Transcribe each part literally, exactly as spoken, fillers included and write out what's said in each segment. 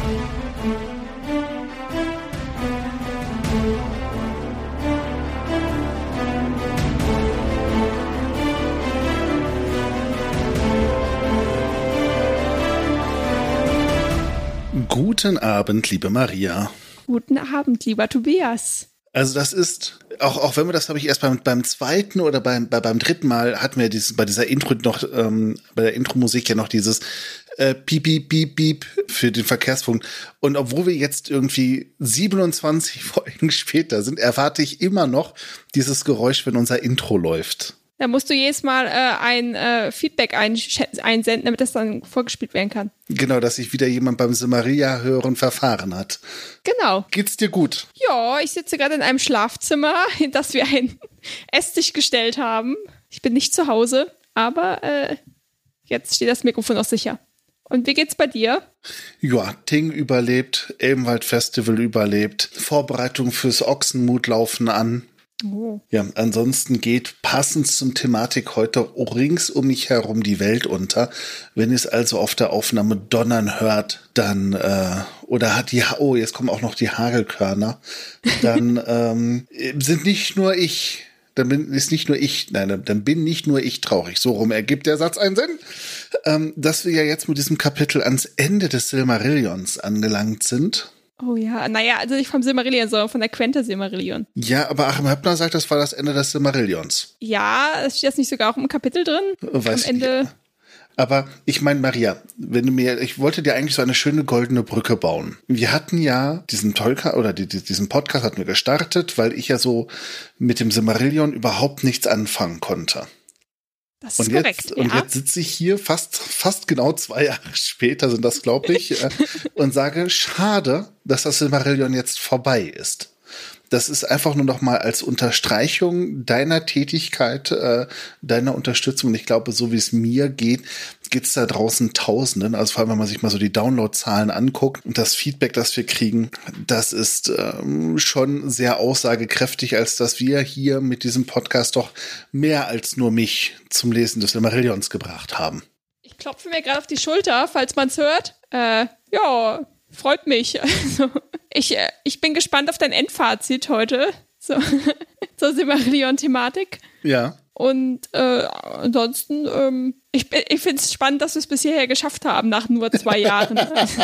Guten Abend, liebe Maria. Guten Abend, lieber Tobias. Also das ist, auch, auch wenn wir das, habe ich erst beim, beim zweiten oder beim, bei, beim dritten Mal hatten wir dieses, bei dieser Intro noch, ähm, bei der Intro-Musik ja noch dieses äh, Piep, Piep, Piep, Piep für den Verkehrsfunk. Und obwohl wir jetzt irgendwie siebenundzwanzig Folgen später sind, erwarte ich immer noch dieses Geräusch, wenn unser Intro läuft. Da musst du jedes Mal äh, ein äh, Feedback einsch- einsenden, damit das dann vorgespielt werden kann. Genau, dass sich wieder jemand beim Silmarillion hören verfahren hat. Genau. Geht's dir gut? Ja, ich sitze gerade in einem Schlafzimmer, in das wir einen Esstisch gestellt haben. Ich bin nicht zu Hause, aber äh, jetzt steht das Mikrofon auch sicher. Und wie geht's bei dir? Ja, Ting überlebt, Elbenwald Festival überlebt, Vorbereitung fürs Ochsenmut laufen an. Oh. Ja, ansonsten geht passend zum Thematik heute rings um mich herum die Welt unter. Wenn ihr es also auf der Aufnahme donnern hört, dann, äh, oder hat die, oh, jetzt kommen auch noch die Hagelkörner, dann ähm, sind nicht nur ich, dann bin, ist nicht nur ich, nein, dann bin nicht nur ich traurig. So rum ergibt der Satz einen Sinn, ähm, dass wir ja jetzt mit diesem Kapitel ans Ende des Silmarillions angelangt sind. Oh ja, naja, also nicht vom Silmarillion, sondern von der Quente Silmarillion. Ja, aber Achim Höppner sagt, das war das Ende des Silmarillions. Ja, steht das nicht sogar auch im Kapitel drin? Weiß Am Ende. Ich. Aber ich meine, Maria, wenn du mir, ich wollte dir eigentlich so eine schöne goldene Brücke bauen. Wir hatten ja diesen Tolka oder die, diesen Podcast hatten wir gestartet, weil ich ja so mit dem Silmarillion überhaupt nichts anfangen konnte. Das ist und korrekt, jetzt, ja. Und jetzt sitze ich hier fast, fast genau zwei Jahre später, sind das, glaube ich, äh, und sage, schade, dass das Silmarillion jetzt vorbei ist. Das ist einfach nur noch mal als Unterstreichung deiner Tätigkeit, äh, deiner Unterstützung. Und ich glaube, so wie es mir geht, geht es da draußen Tausenden. Also vor allem, wenn man sich mal so die Downloadzahlen anguckt und das Feedback, das wir kriegen, das ist ähm, schon sehr aussagekräftig, als dass wir hier mit diesem Podcast doch mehr als nur mich zum Lesen des Silmarillions gebracht haben. Ich klopfe mir gerade auf die Schulter, falls man es hört. Äh, ja, freut mich. Also, ich, äh, ich bin gespannt auf dein Endfazit heute so, zur Silmarillion-Thematik. Ja. Und äh, ansonsten, ähm, ich, ich finde es spannend, dass wir es bis hierher geschafft haben, nach nur zwei Jahren.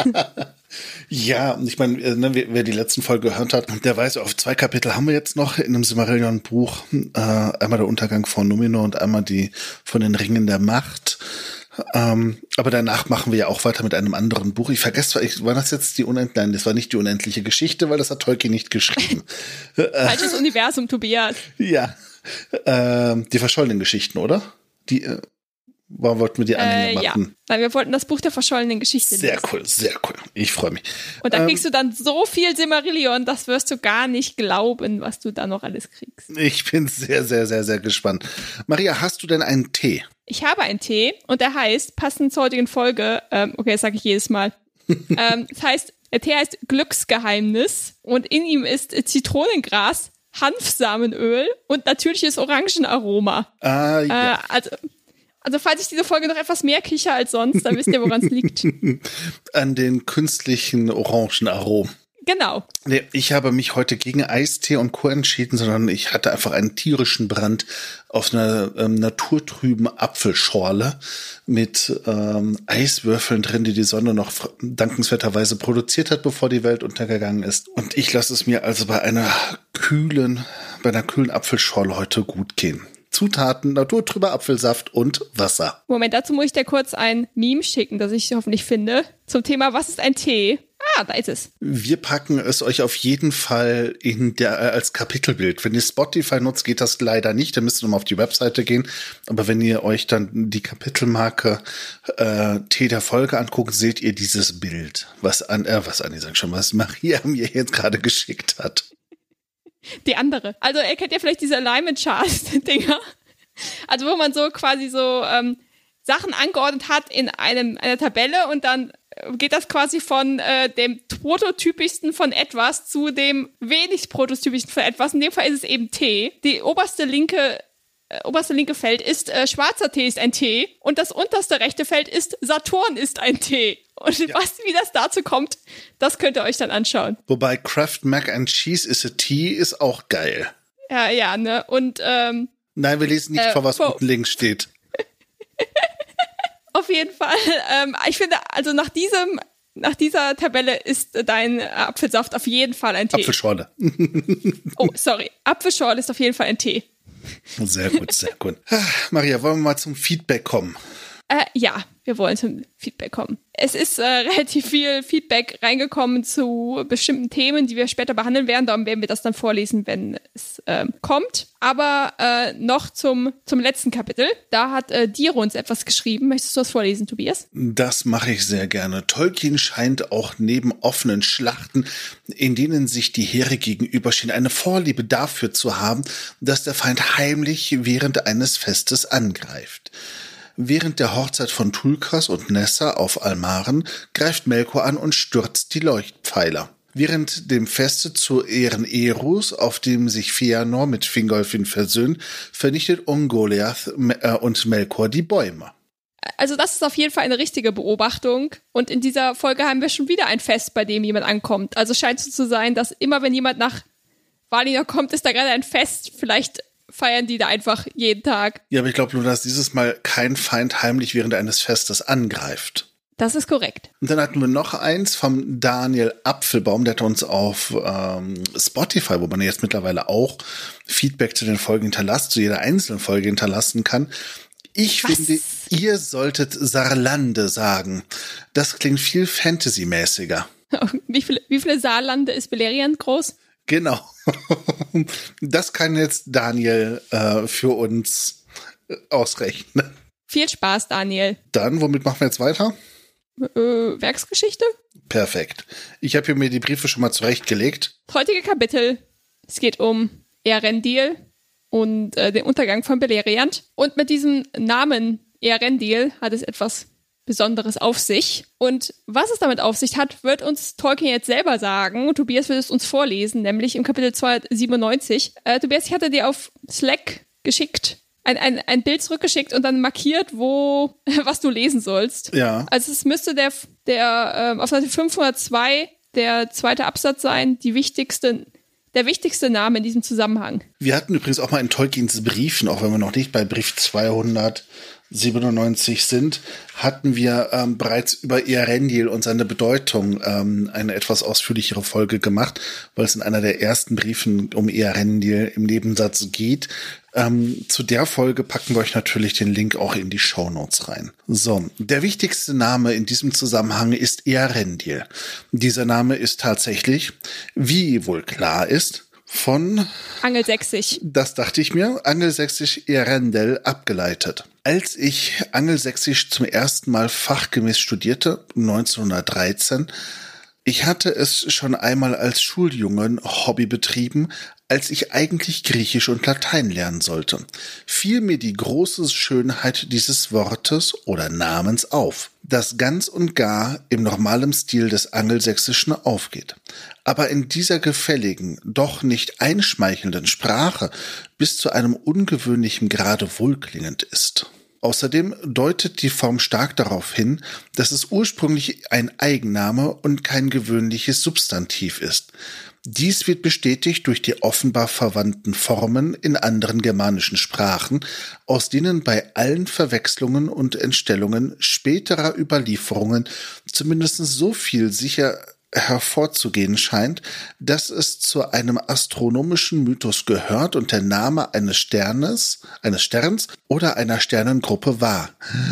Ja, ich meine, ne, wer, wer die letzten Folge gehört hat, der weiß, auf zwei Kapitel haben wir jetzt noch in einem Silmarillion-Buch. Äh, einmal der Untergang von Numenor und einmal die von den Ringen der Macht. Ähm, aber danach machen wir ja auch weiter mit einem anderen Buch. Ich vergesse, ich, war das jetzt die Unendliche? Nein, das war nicht die unendliche Geschichte, weil das hat Tolkien nicht geschrieben. Falsches Universum, Tobias. Ja, ähm, die verschollenen Geschichten, oder? Die, äh, warum wollten wir die Anhänge äh, machen? Ja, weil wir wollten das Buch der verschollenen Geschichte Sehr lesen. cool, sehr cool. Ich freue mich. Und da ähm, kriegst du dann so viel Silmarillion, das wirst du gar nicht glauben, was du da noch alles kriegst. Ich bin sehr, sehr, sehr, sehr gespannt. Maria, hast du denn einen Tee? Ich habe einen Tee und der heißt, passend zur heutigen Folge, ähm, okay, das sage ich jedes Mal, ähm, das heißt, der Tee heißt Glücksgeheimnis und in ihm ist Zitronengras, Hanfsamenöl und natürliches Orangenaroma. Ah, ja. Äh, also, also falls ich diese Folge noch etwas mehr kicher als sonst, dann wisst ihr, woran es liegt. An den künstlichen Orangenaromen. Genau. Nee, ich habe mich heute gegen Eistee und Co. entschieden, sondern ich hatte einfach einen tierischen Brand auf einer ähm, naturtrüben Apfelschorle mit ähm, Eiswürfeln drin, die die Sonne noch fr- dankenswerterweise produziert hat, bevor die Welt untergegangen ist. Und ich lasse es mir also bei einer kühlen, bei einer kühlen Apfelschorle heute gut gehen. Zutaten, naturtrüber Apfelsaft und Wasser. Moment, dazu muss ich dir kurz ein Meme schicken, das ich hoffentlich finde, zum Thema Was ist ein Tee? Ah, da ist es. Wir packen es euch auf jeden Fall in der äh, als Kapitelbild. Wenn ihr Spotify nutzt, geht das leider nicht. Dann müsst ihr nochmal auf die Webseite gehen. Aber wenn ihr euch dann die Kapitelmarke äh, Tee der Folge anguckt, seht ihr dieses Bild, was an, äh, was Anni sagt schon, was Maria mir jetzt gerade geschickt hat. Die andere. Also ihr kennt ja vielleicht diese Alignment-Chart-Dinger. Also wo man so quasi so ähm, Sachen angeordnet hat in einem einer Tabelle und dann geht das quasi von äh, dem prototypischsten von etwas zu dem wenig prototypischsten von etwas. In dem Fall ist es eben T. Die oberste linke äh, oberste linke Feld ist äh, schwarzer Tee ist ein Tee und das unterste rechte Feld ist Saturn ist ein Tee. Und ja. was, wie das dazu kommt, das könnt ihr euch dann anschauen. Wobei Kraft Mac and Cheese is a Tea ist auch geil. Ja, ja, ne? Und, ähm. Nein, wir lesen nicht äh, vor, was vor, unten links steht. Auf jeden Fall. Ähm, ich finde, also nach diesem, nach dieser Tabelle ist dein Apfelsaft auf jeden Fall ein Tee. Apfelschorle. Oh, sorry. Apfelschorle ist auf jeden Fall ein Tee. Sehr gut, sehr gut. Maria, wollen wir mal zum Feedback kommen? Äh, ja, wir wollen zum Feedback kommen. Es ist äh, relativ viel Feedback reingekommen zu bestimmten Themen, die wir später behandeln werden. Darum werden wir das dann vorlesen, wenn es äh, kommt. Aber äh, noch zum, zum letzten Kapitel. Da hat äh, Diro uns etwas geschrieben. Möchtest du das vorlesen, Tobias? Das mache ich sehr gerne. Tolkien scheint auch neben offenen Schlachten, in denen sich die Heere gegenüberstehen, eine Vorliebe dafür zu haben, dass der Feind heimlich während eines Festes angreift. Während der Hochzeit von Tulkas und Nessa auf Almaren greift Melkor an und stürzt die Leuchtpfeiler. Während dem Feste zu Ehren Erus, auf dem sich Fëanor mit Fingolfin versöhnt, vernichtet Ungoliath und Melkor die Bäume. Also das ist auf jeden Fall eine richtige Beobachtung. Und in dieser Folge haben wir schon wieder ein Fest, bei dem jemand ankommt. Also scheint es so zu sein, dass immer wenn jemand nach Valinor kommt, ist da gerade ein Fest. Vielleicht feiern die da einfach jeden Tag. Ja, aber ich glaube nur, dass dieses Mal kein Feind heimlich während eines Festes angreift. Das ist korrekt. Und dann hatten wir noch eins vom Daniel Apfelbaum, der hat uns auf ähm, Spotify, wo man jetzt mittlerweile auch Feedback zu den Folgen hinterlassen, zu jeder einzelnen Folge hinterlassen kann. Ich Was? finde, ihr solltet Saarlande sagen. Das klingt viel Fantasy-mäßiger. Wie viele, wie viele Saarlande ist Beleriand groß? Genau. Das kann jetzt Daniel äh, für uns äh, ausrechnen. Viel Spaß, Daniel. Dann, womit machen wir jetzt weiter? Äh, Werksgeschichte? Perfekt. Ich habe hier mir die Briefe schon mal zurechtgelegt. Heutige Kapitel. Es geht um Eärendil und äh, den Untergang von Beleriand. Und mit diesem Namen Eärendil hat es etwas Besonderes auf sich. Und was es damit auf sich hat, wird uns Tolkien jetzt selber sagen. Und Tobias wird es uns vorlesen, nämlich im Kapitel zweihundertsiebenundneunzig. Äh, Tobias, ich hatte dir auf Slack geschickt, ein, ein, ein Bild zurückgeschickt und dann markiert, wo, was du lesen sollst. Ja. Also es müsste der, der äh, auf Seite fünfhundertzwei der zweite Absatz sein, die wichtigste, der wichtigste Name in diesem Zusammenhang. Wir hatten übrigens auch mal in Tolkiens Briefen, auch wenn wir noch nicht bei Brief zweihundertsiebenundneunzig sind, hatten wir ähm, bereits über Eärendil und seine Bedeutung ähm, eine etwas ausführlichere Folge gemacht, weil es in einer der ersten Briefen um Eärendil im Nebensatz geht. Ähm, zu der Folge packen wir euch natürlich den Link auch in die Shownotes rein. So, der wichtigste Name in diesem Zusammenhang ist Eärendil. Dieser Name ist tatsächlich, wie wohl klar ist, von Angelsächsisch. Das dachte ich mir, Angelsächsisch Eärendil abgeleitet. Als ich Angelsächsisch zum ersten Mal fachgemäß studierte, neunzehnhundertdreizehn, ich hatte es schon einmal als Schuljungen Hobby betrieben, als ich eigentlich Griechisch und Latein lernen sollte, fiel mir die große Schönheit dieses Wortes oder Namens auf, das ganz und gar im normalen Stil des Angelsächsischen aufgeht, aber in dieser gefälligen, doch nicht einschmeichelnden Sprache bis zu einem ungewöhnlichen Grade wohlklingend ist. Außerdem deutet die Form stark darauf hin, dass es ursprünglich ein Eigenname und kein gewöhnliches Substantiv ist. Dies wird bestätigt durch die offenbar verwandten Formen in anderen germanischen Sprachen, aus denen bei allen Verwechslungen und Entstellungen späterer Überlieferungen zumindest so viel sicher hervorzugehen scheint, dass es zu einem astronomischen Mythos gehört und der Name eines Sternes, eines Sterns oder einer Sternengruppe war.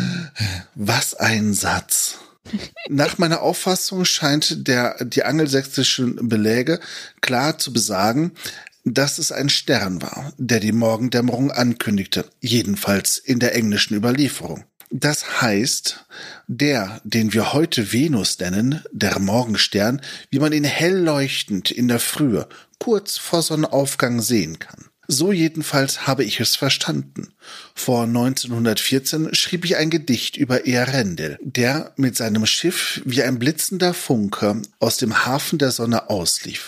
Was ein Satz! Nach meiner Auffassung scheint der, die angelsächsischen Beläge klar zu besagen, dass es ein Stern war, der die Morgendämmerung ankündigte, jedenfalls in der englischen Überlieferung. Das heißt, der, den wir heute Venus nennen, der Morgenstern, wie man ihn hell leuchtend in der Frühe, kurz vor Sonnenaufgang sehen kann. So jedenfalls habe ich es verstanden. Vor neunzehnhundertvierzehn schrieb ich ein Gedicht über Eärendil, der mit seinem Schiff wie ein blitzender Funke aus dem Hafen der Sonne auslief.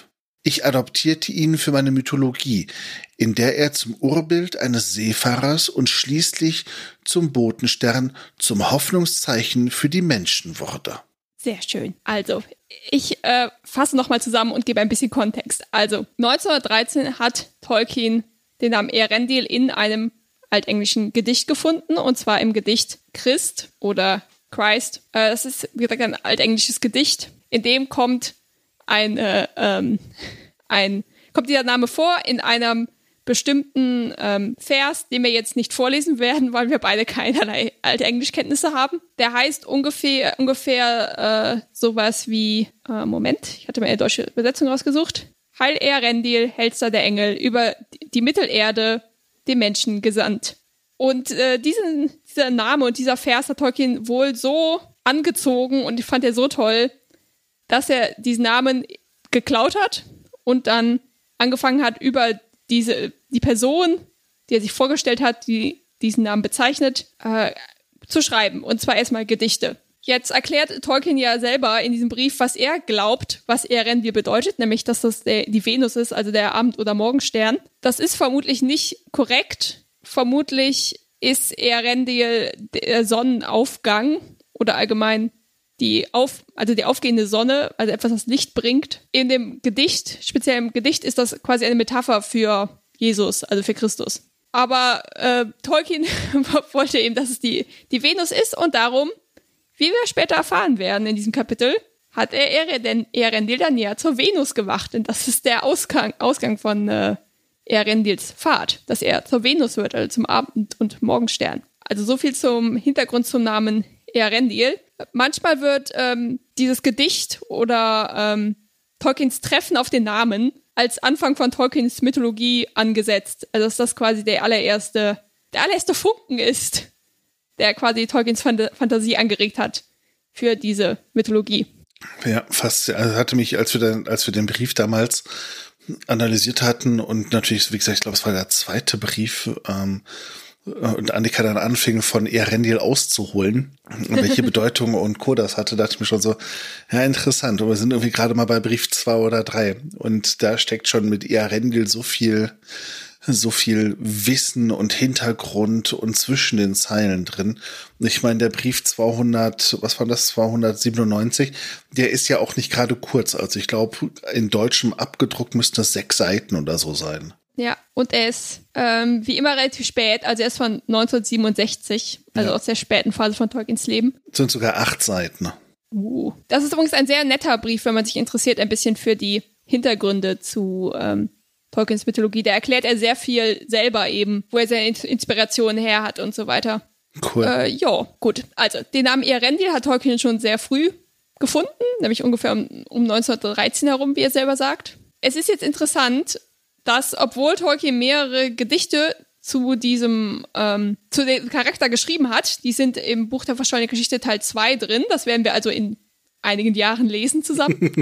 Ich adoptierte ihn für meine Mythologie, in der er zum Urbild eines Seefahrers und schließlich zum Botenstern, zum Hoffnungszeichen für die Menschen wurde. Sehr schön. Also, ich äh, fasse nochmal zusammen und gebe ein bisschen Kontext. Also, neunzehnhundertdreizehn hat Tolkien den Namen Eärendil in einem altenglischen Gedicht gefunden, und zwar im Gedicht Christ oder Christ. Äh, das ist, wie gesagt, ein altenglisches Gedicht. In dem kommt ein, äh, ähm, ein, kommt dieser Name vor in einem bestimmten ähm, Vers, den wir jetzt nicht vorlesen werden, weil wir beide keinerlei alte Englischkenntnisse haben. Der heißt ungefähr, ungefähr äh, sowas wie, äh, Moment, ich hatte mir eine deutsche Übersetzung rausgesucht. Heil Eärendil, hellster der Engel, über die Mittelerde den Menschen gesandt. Und äh, diesen, dieser Name und dieser Vers hat Tolkien wohl so angezogen und ich fand er so toll, dass er diesen Namen geklaut hat und dann angefangen hat, über diese, die Person, die er sich vorgestellt hat, die diesen Namen bezeichnet, äh, zu schreiben. Und zwar erstmal Gedichte. Jetzt erklärt Tolkien ja selber in diesem Brief, was er glaubt, was Eärendil bedeutet, nämlich, dass das der, die Venus ist, also der Abend- oder Morgenstern. Das ist vermutlich nicht korrekt. Vermutlich ist Eärendil der Sonnenaufgang oder allgemein die auf, also die aufgehende Sonne, also etwas, das Licht bringt. In dem Gedicht, speziell im Gedicht, ist das quasi eine Metapher für Jesus, also für Christus. Aber äh, Tolkien wollte eben, dass es die, die Venus ist und darum, wie wir später erfahren werden in diesem Kapitel, hat er Eärendil dann näher zur Venus gewacht. Und das ist der Ausgang, Ausgang von äh, Eärendils Fahrt, dass er zur Venus wird, also zum Abend- und Morgenstern. Also so viel zum Hintergrund zum Namen Eärendil. Manchmal wird ähm, dieses Gedicht oder ähm, Tolkiens Treffen auf den Namen als Anfang von Tolkiens Mythologie angesetzt. Also dass das quasi der allererste, der allererste Funken ist, der quasi Tolkiens Phant- Fantasie angeregt hat für diese Mythologie. Ja, fast. Also hatte mich, als wir dann, als wir den Brief damals analysiert hatten und natürlich, wie gesagt, ich glaube, es war der zweite Brief, ähm, und Annika dann anfing, von Eärendil auszuholen, welche Bedeutung und Co. das hatte, dachte ich mir schon so, ja, interessant. Und wir sind irgendwie gerade mal bei Brief zwei oder drei. Und da steckt schon mit Eärendil so viel, so viel Wissen und Hintergrund und zwischen den Zeilen drin. Und ich meine, der Brief zweihundert, was war das, zweihundertsiebenundneunzig, der ist ja auch nicht gerade kurz. Also ich glaube, in Deutschem abgedruckt müssten das sechs Seiten oder so sein. Ja, und er ist ähm, wie immer relativ spät, also er ist von neunzehnhundertsiebenundsechzig, also ja. Aus der späten Phase von Tolkiens Leben. Das sind sogar acht Seiten. Uh. Das ist übrigens ein sehr netter Brief, wenn man sich interessiert ein bisschen für die Hintergründe zu ähm, Tolkiens Mythologie. Da erklärt er sehr viel selber eben, wo er seine Inspiration her hat und so weiter. Cool. Äh, ja, gut. Also, den Namen Eärendil hat Tolkien schon sehr früh gefunden, nämlich ungefähr um, um neunzehnhundertdreizehn herum, wie er selber sagt. Es ist jetzt interessant, dass, obwohl Tolkien mehrere Gedichte zu diesem, ähm, zu dem Charakter geschrieben hat, die sind im Buch der verschollenen Geschichte Teil zwei drin, das werden wir also in einigen Jahren lesen zusammen,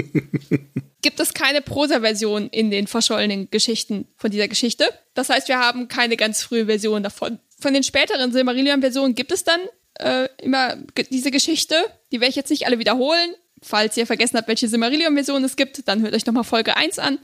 gibt es keine Prosa-Version in den verschollenen Geschichten von dieser Geschichte. Das heißt, wir haben keine ganz frühe Version davon. Von den späteren Silmarillion-Versionen gibt es dann äh, immer ge- diese Geschichte, die werde ich jetzt nicht alle wiederholen. Falls ihr vergessen habt, welche Silmarillion-Version es gibt, dann hört euch nochmal Folge eins an.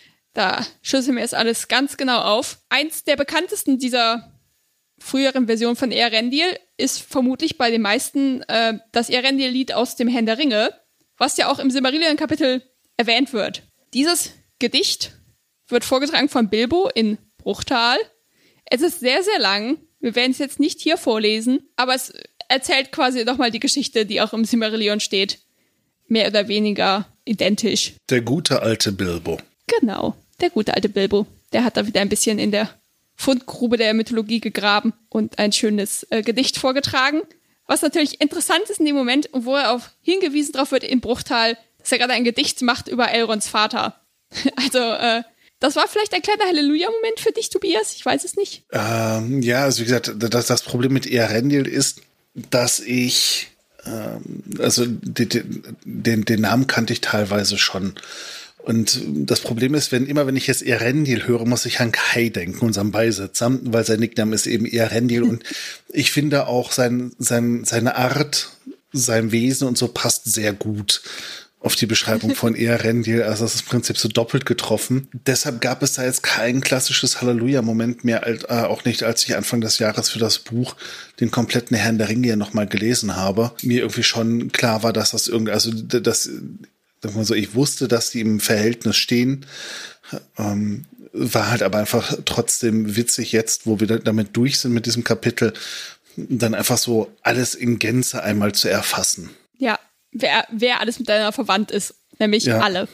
Da schlüsseln wir es alles ganz genau auf. Eins der bekanntesten dieser früheren Versionen von Eärendil ist vermutlich bei den meisten äh, das Eärendil-Lied aus dem Herrn der Ringe, was ja auch im Silmarillion-Kapitel erwähnt wird. Dieses Gedicht wird vorgetragen von Bilbo in Bruchtal. Es ist sehr, sehr lang. Wir werden es jetzt nicht hier vorlesen, aber es erzählt quasi nochmal die Geschichte, die auch im Silmarillion steht. Mehr oder weniger identisch. Der gute alte Bilbo. Genau, der gute alte Bilbo. Der hat da wieder ein bisschen in der Fundgrube der Mythologie gegraben und ein schönes äh, Gedicht vorgetragen. Was natürlich interessant ist in dem Moment, wo er auch hingewiesen drauf wird in Bruchtal, dass er gerade ein Gedicht macht über Elrons Vater. Also, äh, das war vielleicht ein kleiner Halleluja-Moment für dich, Tobias? Ich weiß es nicht. Ähm, ja, also wie gesagt, das, das Problem mit Eärendil ist, dass ich, ähm, also den, den, den Namen kannte ich teilweise schon. Und das Problem ist, wenn immer, wenn ich jetzt Eärendil höre, muss ich an Kai denken, unserem Beisitzer, weil sein Nickname ist eben Eärendil. Und ich finde auch sein, sein, seine Art, sein Wesen und so passt sehr gut. auf die Beschreibung von Eärendil. Also das ist im Prinzip so doppelt getroffen. Deshalb gab es da jetzt kein klassisches Halleluja-Moment mehr, äh, auch nicht, als ich Anfang des Jahres für das Buch den kompletten Herrn der Ringe ja nochmal gelesen habe. Mir irgendwie schon klar war, dass das irgendwie, also das, sag mal so, ich wusste, dass die im Verhältnis stehen. Ähm, war halt aber einfach trotzdem witzig jetzt, wo wir damit durch sind mit diesem Kapitel, dann einfach so alles in Gänze einmal zu erfassen. Ja. Wer, wer alles miteinander verwandt ist, nämlich ja. alle.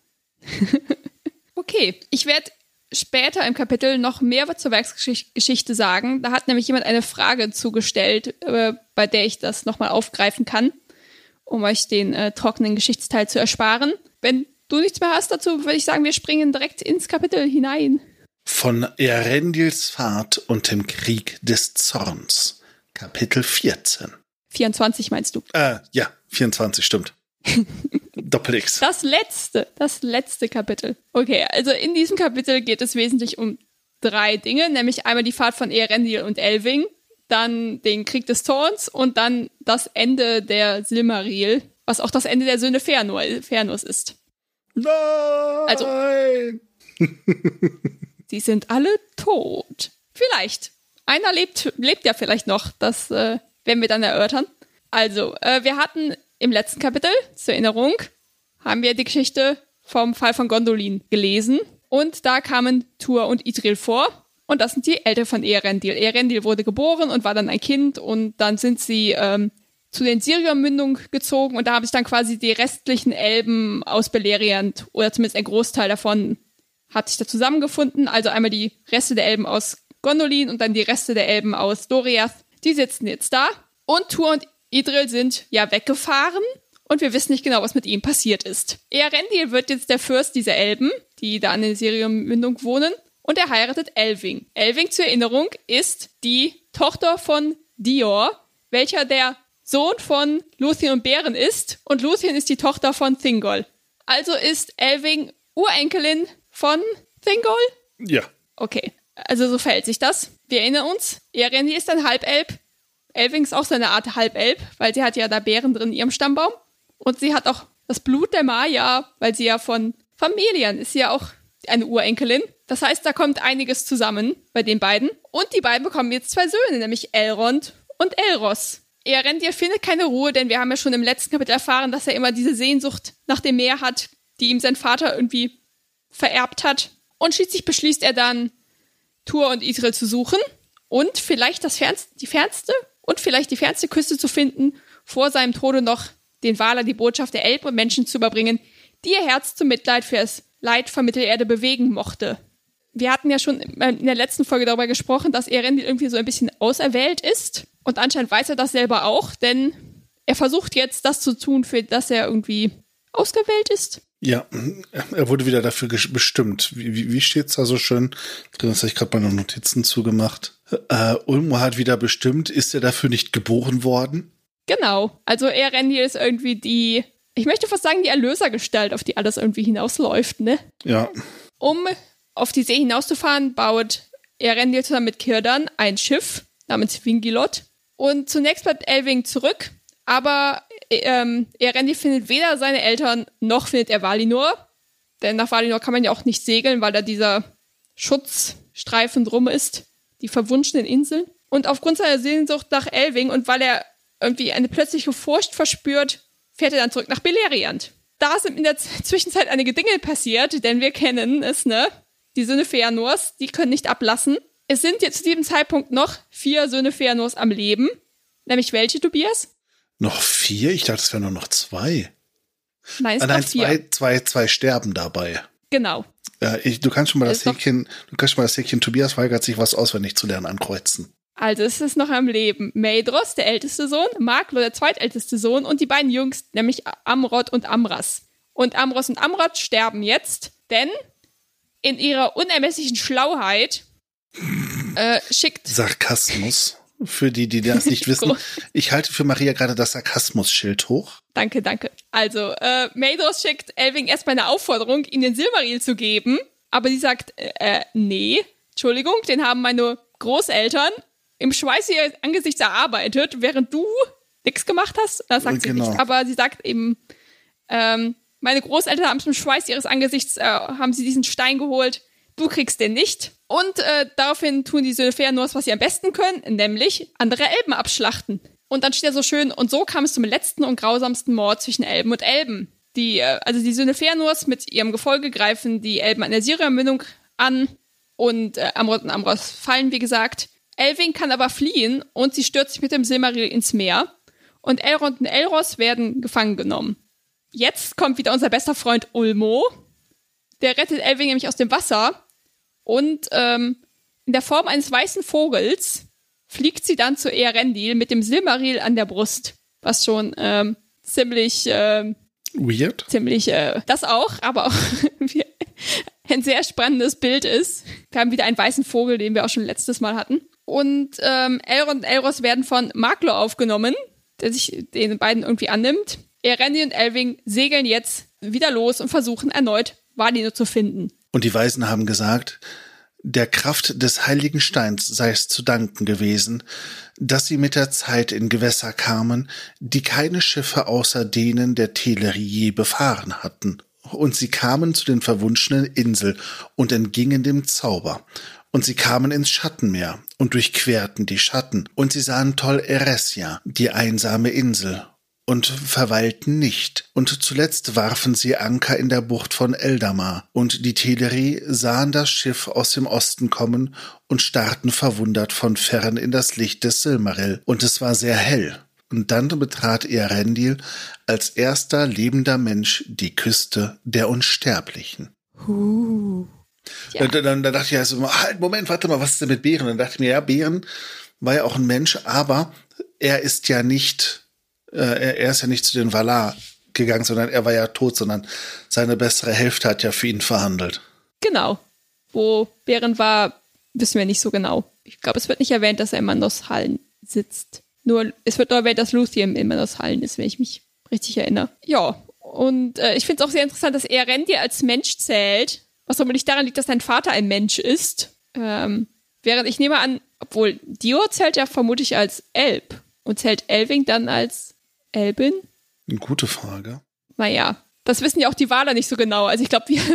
Okay, ich werde später im Kapitel noch mehr zur Werksgeschichte sagen. Da hat nämlich jemand eine Frage zugestellt, äh, bei der ich das nochmal aufgreifen kann, um euch den äh, trockenen Geschichtsteil zu ersparen. Wenn du nichts mehr hast dazu, würde ich sagen, wir springen direkt ins Kapitel hinein. Von Eärendils Fahrt und dem Krieg des Zorns. Kapitel vierzehn. vierundzwanzig meinst du? Äh, ja, vierundzwanzig, stimmt. Doppel-X. Das letzte, das letzte Kapitel. Okay, also in diesem Kapitel geht es wesentlich um drei Dinge, nämlich einmal die Fahrt von Eärendil und Elwing, dann den Krieg des Zorns und dann das Ende der Silmaril, was auch das Ende der Söhne Fëanors ist. Nein! Also, sie sind alle tot. Vielleicht. Einer lebt, lebt ja vielleicht noch, das äh, werden wir dann erörtern. Also, äh, wir hatten im letzten Kapitel, zur Erinnerung, haben wir die Geschichte vom Fall von Gondolin gelesen. Und da kamen Tuor und Idril vor. Und das sind die Eltern von Eärendil. Eärendil wurde geboren und war dann ein Kind. Und dann sind sie ähm, zu den Sirion-Mündungen gezogen. Und da haben sich dann quasi die restlichen Elben aus Beleriand, oder zumindest ein Großteil davon, hat sich da zusammengefunden. Also einmal die Reste der Elben aus Gondolin und dann die Reste der Elben aus Doriath. Die sitzen jetzt da. Und Tuor und Idril sind ja weggefahren und wir wissen nicht genau, was mit ihm passiert ist. Eärendil wird jetzt der Fürst dieser Elben, die da an der Sirion-Mündung wohnen, und er heiratet Elwing. Elwing, zur Erinnerung, ist die Tochter von Dior, welcher der Sohn von Luthien und Beren ist, und Luthien ist die Tochter von Thingol. Also ist Elwing Urenkelin von Thingol? Ja. Okay, also so verhält sich das. Wir erinnern uns, Eärendil ist ein Halbelb. Elwing ist auch so eine Art Halbelb, weil sie hat ja da Bären drin in ihrem Stammbaum. Und sie hat auch das Blut der Maya, weil sie ja von Familien ist sie ja auch eine Urenkelin. Das heißt, da kommt einiges zusammen bei den beiden. Und die beiden bekommen jetzt zwei Söhne, nämlich Elrond und Elros. Eärendil findet keine Ruhe, denn wir haben ja schon im letzten Kapitel erfahren, dass er immer diese Sehnsucht nach dem Meer hat, die ihm sein Vater irgendwie vererbt hat. Und schließlich beschließt er dann, Tuor und Idril zu suchen und vielleicht das fernste, die fernste und vielleicht die fernste Küste zu finden, vor seinem Tode noch den Valar die Botschaft der Elben und Menschen zu überbringen, die ihr Herz zum Mitleid für das Leid von Mittelerde bewegen mochte. Wir hatten ja schon in der letzten Folge darüber gesprochen, dass Eärendil irgendwie so ein bisschen auserwählt ist. Und anscheinend weiß er das selber auch, denn er versucht jetzt, das zu tun, für das er irgendwie ausgewählt ist. Ja, er wurde wieder dafür bestimmt. Wie, wie, wie steht's da so schön drin? Das habe ich gerade meine Notizen zugemacht. Äh, Ulmo hat wieder bestimmt, ist er dafür nicht geboren worden? Genau. Also Eärendil ist irgendwie die, ich möchte fast sagen, die Erlösergestalt, auf die alles irgendwie hinausläuft, ne? Ja. Um auf die See hinauszufahren, baut Eärendil zusammen mit Círdan ein Schiff namens Vingilot. Und zunächst bleibt Elwing zurück, aber ähm, Eärendil findet weder seine Eltern, noch findet er Valinor. Denn nach Valinor kann man ja auch nicht segeln, weil da dieser Schutzstreifen drum ist, die verwunschenen Inseln. Und aufgrund seiner Sehnsucht nach Elwing und weil er irgendwie eine plötzliche Furcht verspürt, fährt er dann zurück nach Beleriand. Da sind in der Z- Zwischenzeit einige Dinge passiert, denn wir kennen es, ne? Die Söhne Fëanors, die können nicht ablassen. Es sind jetzt zu diesem Zeitpunkt noch vier Söhne Fëanors am Leben. Nämlich welche, Tobias? Noch vier? Ich dachte, es wären nur noch zwei. Nein, es ah, sind nein, noch vier. Zwei, zwei, zwei sterben dabei. Genau. Ja, ich, du kannst schon mal Es das Häkchen, du kannst schon mal das Häkchen Tobias weigert sich was auswendig zu lernen ankreuzen. Also es ist noch am Leben Maedhros, der älteste Sohn, Maklo, der zweitälteste Sohn und die beiden Jüngsten, nämlich Amrod und Amras. Und Amros und Amrod sterben jetzt, denn in ihrer unermesslichen Schlauheit äh, schickt... Sarkasmus. Für die, die das nicht wissen. Ich halte für Maria gerade das Sarkasmus-Schild hoch. Danke, danke. Also, äh, Maedhros schickt Elwing erstmal eine Aufforderung, ihm den Silmaril zu geben. Aber sie sagt, äh, nee, Entschuldigung, den haben meine Großeltern im Schweiß ihres Angesichts erarbeitet, während du nichts gemacht hast. Das sagt Genau. sie nicht. Aber sie sagt eben, ähm, Meine Großeltern haben zum Schweiß ihres Angesichts, äh, haben sie diesen Stein geholt. Du kriegst den nicht. Und äh, daraufhin tun die Söhne Fëanors, was sie am besten können, nämlich andere Elben abschlachten. Und dann steht er so schön, und so kam es zum letzten und grausamsten Mord zwischen Elben und Elben. Die, äh, also die Söhne Fëanors mit ihrem Gefolge greifen die Elben an der Sirion-Mündung an und äh, Amroth und Amroth fallen, wie gesagt. Elwing kann aber fliehen und sie stürzt sich mit dem Silmaril ins Meer. Und Elrond und Elros werden gefangen genommen. Jetzt kommt wieder unser bester Freund Ulmo. Der rettet Elwing nämlich aus dem Wasser. Und ähm, in der Form eines weißen Vogels fliegt sie dann zu Eärendil mit dem Silmaril an der Brust. Was schon ähm, ziemlich... Ähm, Weird. Ziemlich, äh, das auch, aber auch ein sehr spannendes Bild ist. Wir haben wieder einen weißen Vogel, den wir auch schon letztes Mal hatten. Und ähm, Elrond und Elros werden von Maklo aufgenommen, der sich den beiden irgendwie annimmt. Eärendil und Elwing segeln jetzt wieder los und versuchen erneut Valinor zu finden. Und die Weisen haben gesagt, der Kraft des heiligen Steins sei es zu danken gewesen, dass sie mit der Zeit in Gewässer kamen, die keine Schiffe außer denen der Teleri je befahren hatten. Und sie kamen zu den verwunschenen Insel und entgingen dem Zauber. Und sie kamen ins Schattenmeer und durchquerten die Schatten. Und sie sahen Tol Eressëa, die einsame Insel, und verweilten nicht. Und zuletzt warfen sie Anker in der Bucht von Eldamar. Und die Teleri sahen das Schiff aus dem Osten kommen und starrten verwundert von fern in das Licht des Silmaril. Und es war sehr hell. Und dann betrat Eärendil als erster lebender Mensch die Küste der Unsterblichen. Uh. Ja. Da, dann, da dachte ich also, halt, Moment, warte mal, was ist denn mit Beren? Dann dachte ich mir, ja, Beren war ja auch ein Mensch, aber er ist ja nicht... Er, er ist ja nicht zu den Valar gegangen, sondern er war ja tot, sondern seine bessere Hälfte hat ja für ihn verhandelt. Genau. Wo Beren war, wissen wir nicht so genau. Ich glaube, es wird nicht erwähnt, dass er in Mandos Hallen sitzt. Nur, es wird nur erwähnt, dass Luthien in Mandos Hallen ist, wenn ich mich richtig erinnere. Ja, und äh, ich finde es auch sehr interessant, dass Eärendil als Mensch zählt, was aber nicht daran liegt, dass sein Vater ein Mensch ist. Ähm, während ich nehme an, obwohl Dior zählt ja vermutlich als Elb und zählt Elwing dann als Elbin? Eine gute Frage. Naja, das wissen ja auch die Valar nicht so genau. Also ich glaube, wir...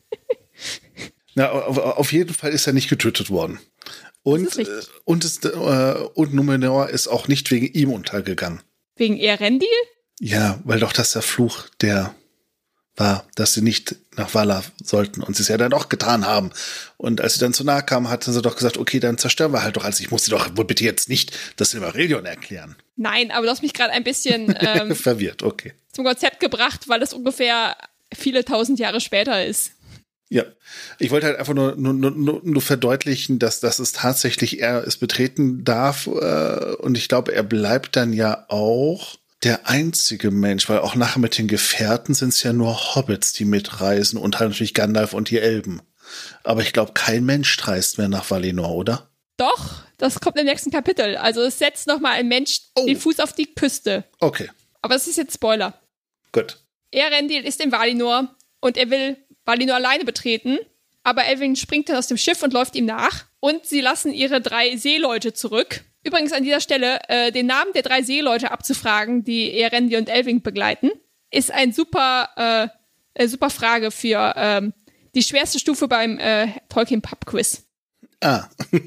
Na, auf, auf jeden Fall ist er nicht getötet worden. Und, äh, und, ist, äh, und Numenor ist auch nicht wegen ihm untergegangen. Wegen Eärendil? Ja, weil doch das der Fluch der war, dass sie nicht nach Valar sollten und sie es ja dann doch getan haben. Und als sie dann zu nahe kamen, hatten sie doch gesagt, okay, dann zerstören wir halt doch. Also ich muss dir doch wohl bitte jetzt nicht das Silmarillion erklären. Nein, aber du hast mich gerade ein bisschen ähm, verwirrt, okay. Zum Konzept gebracht, weil es ungefähr viele tausend Jahre später ist. Ja, ich wollte halt einfach nur, nur, nur, nur verdeutlichen, dass, dass es tatsächlich er es betreten darf. Äh, und ich glaube, er bleibt dann ja auch der einzige Mensch, weil auch nachher mit den Gefährten sind es ja nur Hobbits, die mitreisen und halt natürlich Gandalf und die Elben. Aber ich glaube, kein Mensch reist mehr nach Valinor, oder? Doch, das kommt im nächsten Kapitel. Also es setzt nochmal ein Mensch oh. den Fuß auf die Küste. Okay. Aber es ist jetzt Spoiler. Gut. Eärendil ist in Valinor und er will Valinor alleine betreten, aber Elwing springt dann aus dem Schiff und läuft ihm nach. Und sie lassen ihre drei Seeleute zurück. Übrigens an dieser Stelle, äh, den Namen der drei Seeleute abzufragen, die Eärendil und Elwing begleiten, ist ein super, äh, eine super Frage für ähm, die schwerste Stufe beim äh, Tolkien-Pub-Quiz. Ah.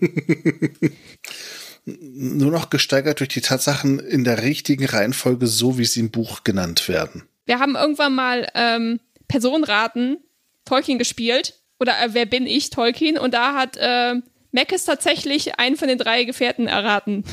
Nur noch gesteigert durch die Tatsachen in der richtigen Reihenfolge, so wie sie im Buch genannt werden. Wir haben irgendwann mal ähm, Personenraten Tolkien gespielt. Oder äh, wer bin ich, Tolkien? Und da hat äh, Mackes tatsächlich einen von den drei Gefährten erraten.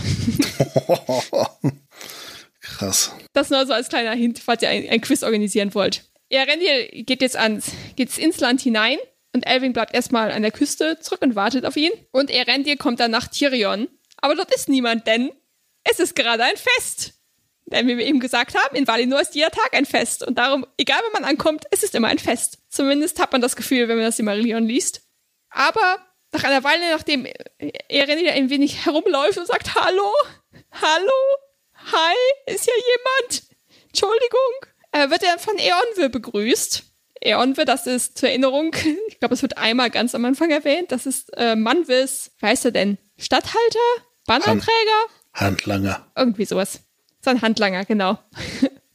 Krass. Das nur so als kleiner Hint, falls ihr ein, ein Quiz organisieren wollt. Eärendil geht jetzt ans, geht's ins Land hinein und Elwing bleibt erstmal an der Küste zurück und wartet auf ihn. Und Eärendil kommt dann nach Tirion. Aber dort ist niemand, denn es ist gerade ein Fest. Denn wie wir eben gesagt haben, in Valinor ist jeder Tag ein Fest. Und darum, egal wenn man ankommt, es ist immer ein Fest. Zumindest hat man das Gefühl, wenn man das Silmarillion liest. Aber nach einer Weile, nachdem Eärendil ein wenig herumläuft und sagt, hallo, hallo, hi, ist hier jemand? Entschuldigung. Äh, wird er von Eonwe begrüßt. Eonwe, das ist zur Erinnerung, ich glaube, es wird einmal ganz am Anfang erwähnt, das ist äh, Manwës, wie heißt er denn? Statthalter? Bannerträger? Hand, Handlanger. Irgendwie sowas. So ein Handlanger, genau.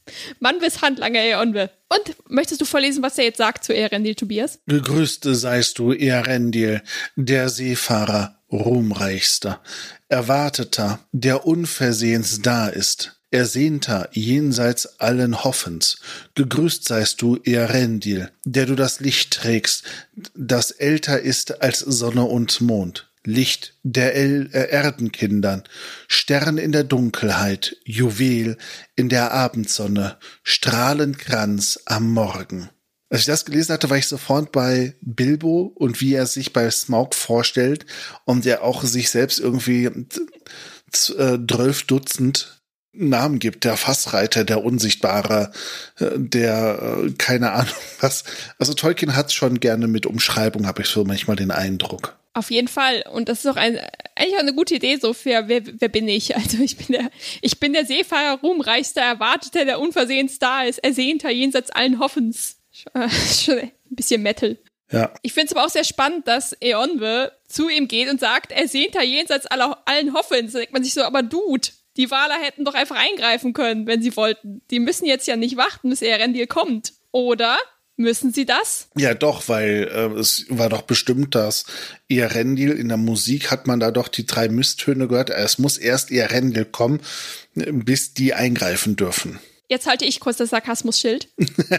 Mann bis Handlanger Eonwe. Und möchtest du vorlesen, was er jetzt sagt zu Eärendil, Tobias? Gegrüßte seist du, Eärendil, der Seefahrer, ruhmreichster, erwarteter, der unversehens da ist, ersehnter jenseits allen Hoffens. Gegrüßt seist du, Eärendil, der du das Licht trägst, das älter ist als Sonne und Mond. Licht der El- äh, Erdenkindern, Stern in der Dunkelheit, Juwel in der Abendsonne, Strahlenkranz am Morgen. Als ich das gelesen hatte, war ich sofort bei Bilbo und wie er sich bei Smaug vorstellt und er auch sich selbst irgendwie zwölf Dutzend Namen gibt. Der Fassreiter, der Unsichtbare, der äh, keine Ahnung was. Also Tolkien hat schon gerne mit Umschreibung, habe ich so manchmal den Eindruck. Auf jeden Fall. Und das ist auch ein, eigentlich auch eine gute Idee, so für wer, wer bin ich? Also ich bin der, ich bin der Seefahrer, ruhmreichster, erwarteter, der unversehens da ist, ersehnter, jenseits allen Hoffens. Schon ein bisschen Metal. Ja. Ich finde es aber auch sehr spannend, dass Eonwe zu ihm geht und sagt, ersehnter, jenseits aller, allen Hoffens. Da denkt man sich so, aber Dude, die Valar hätten doch einfach eingreifen können, wenn sie wollten. Die müssen jetzt ja nicht warten, bis Eärendil kommt. Oder? Müssen sie das? Ja, doch, weil äh, es war doch bestimmt, dass Eärendil in der Musik hat man da doch die drei Misstöne gehört. Es muss erst Eärendil kommen, bis die eingreifen dürfen. Jetzt halte ich kurz das Sarkasmus-Schild.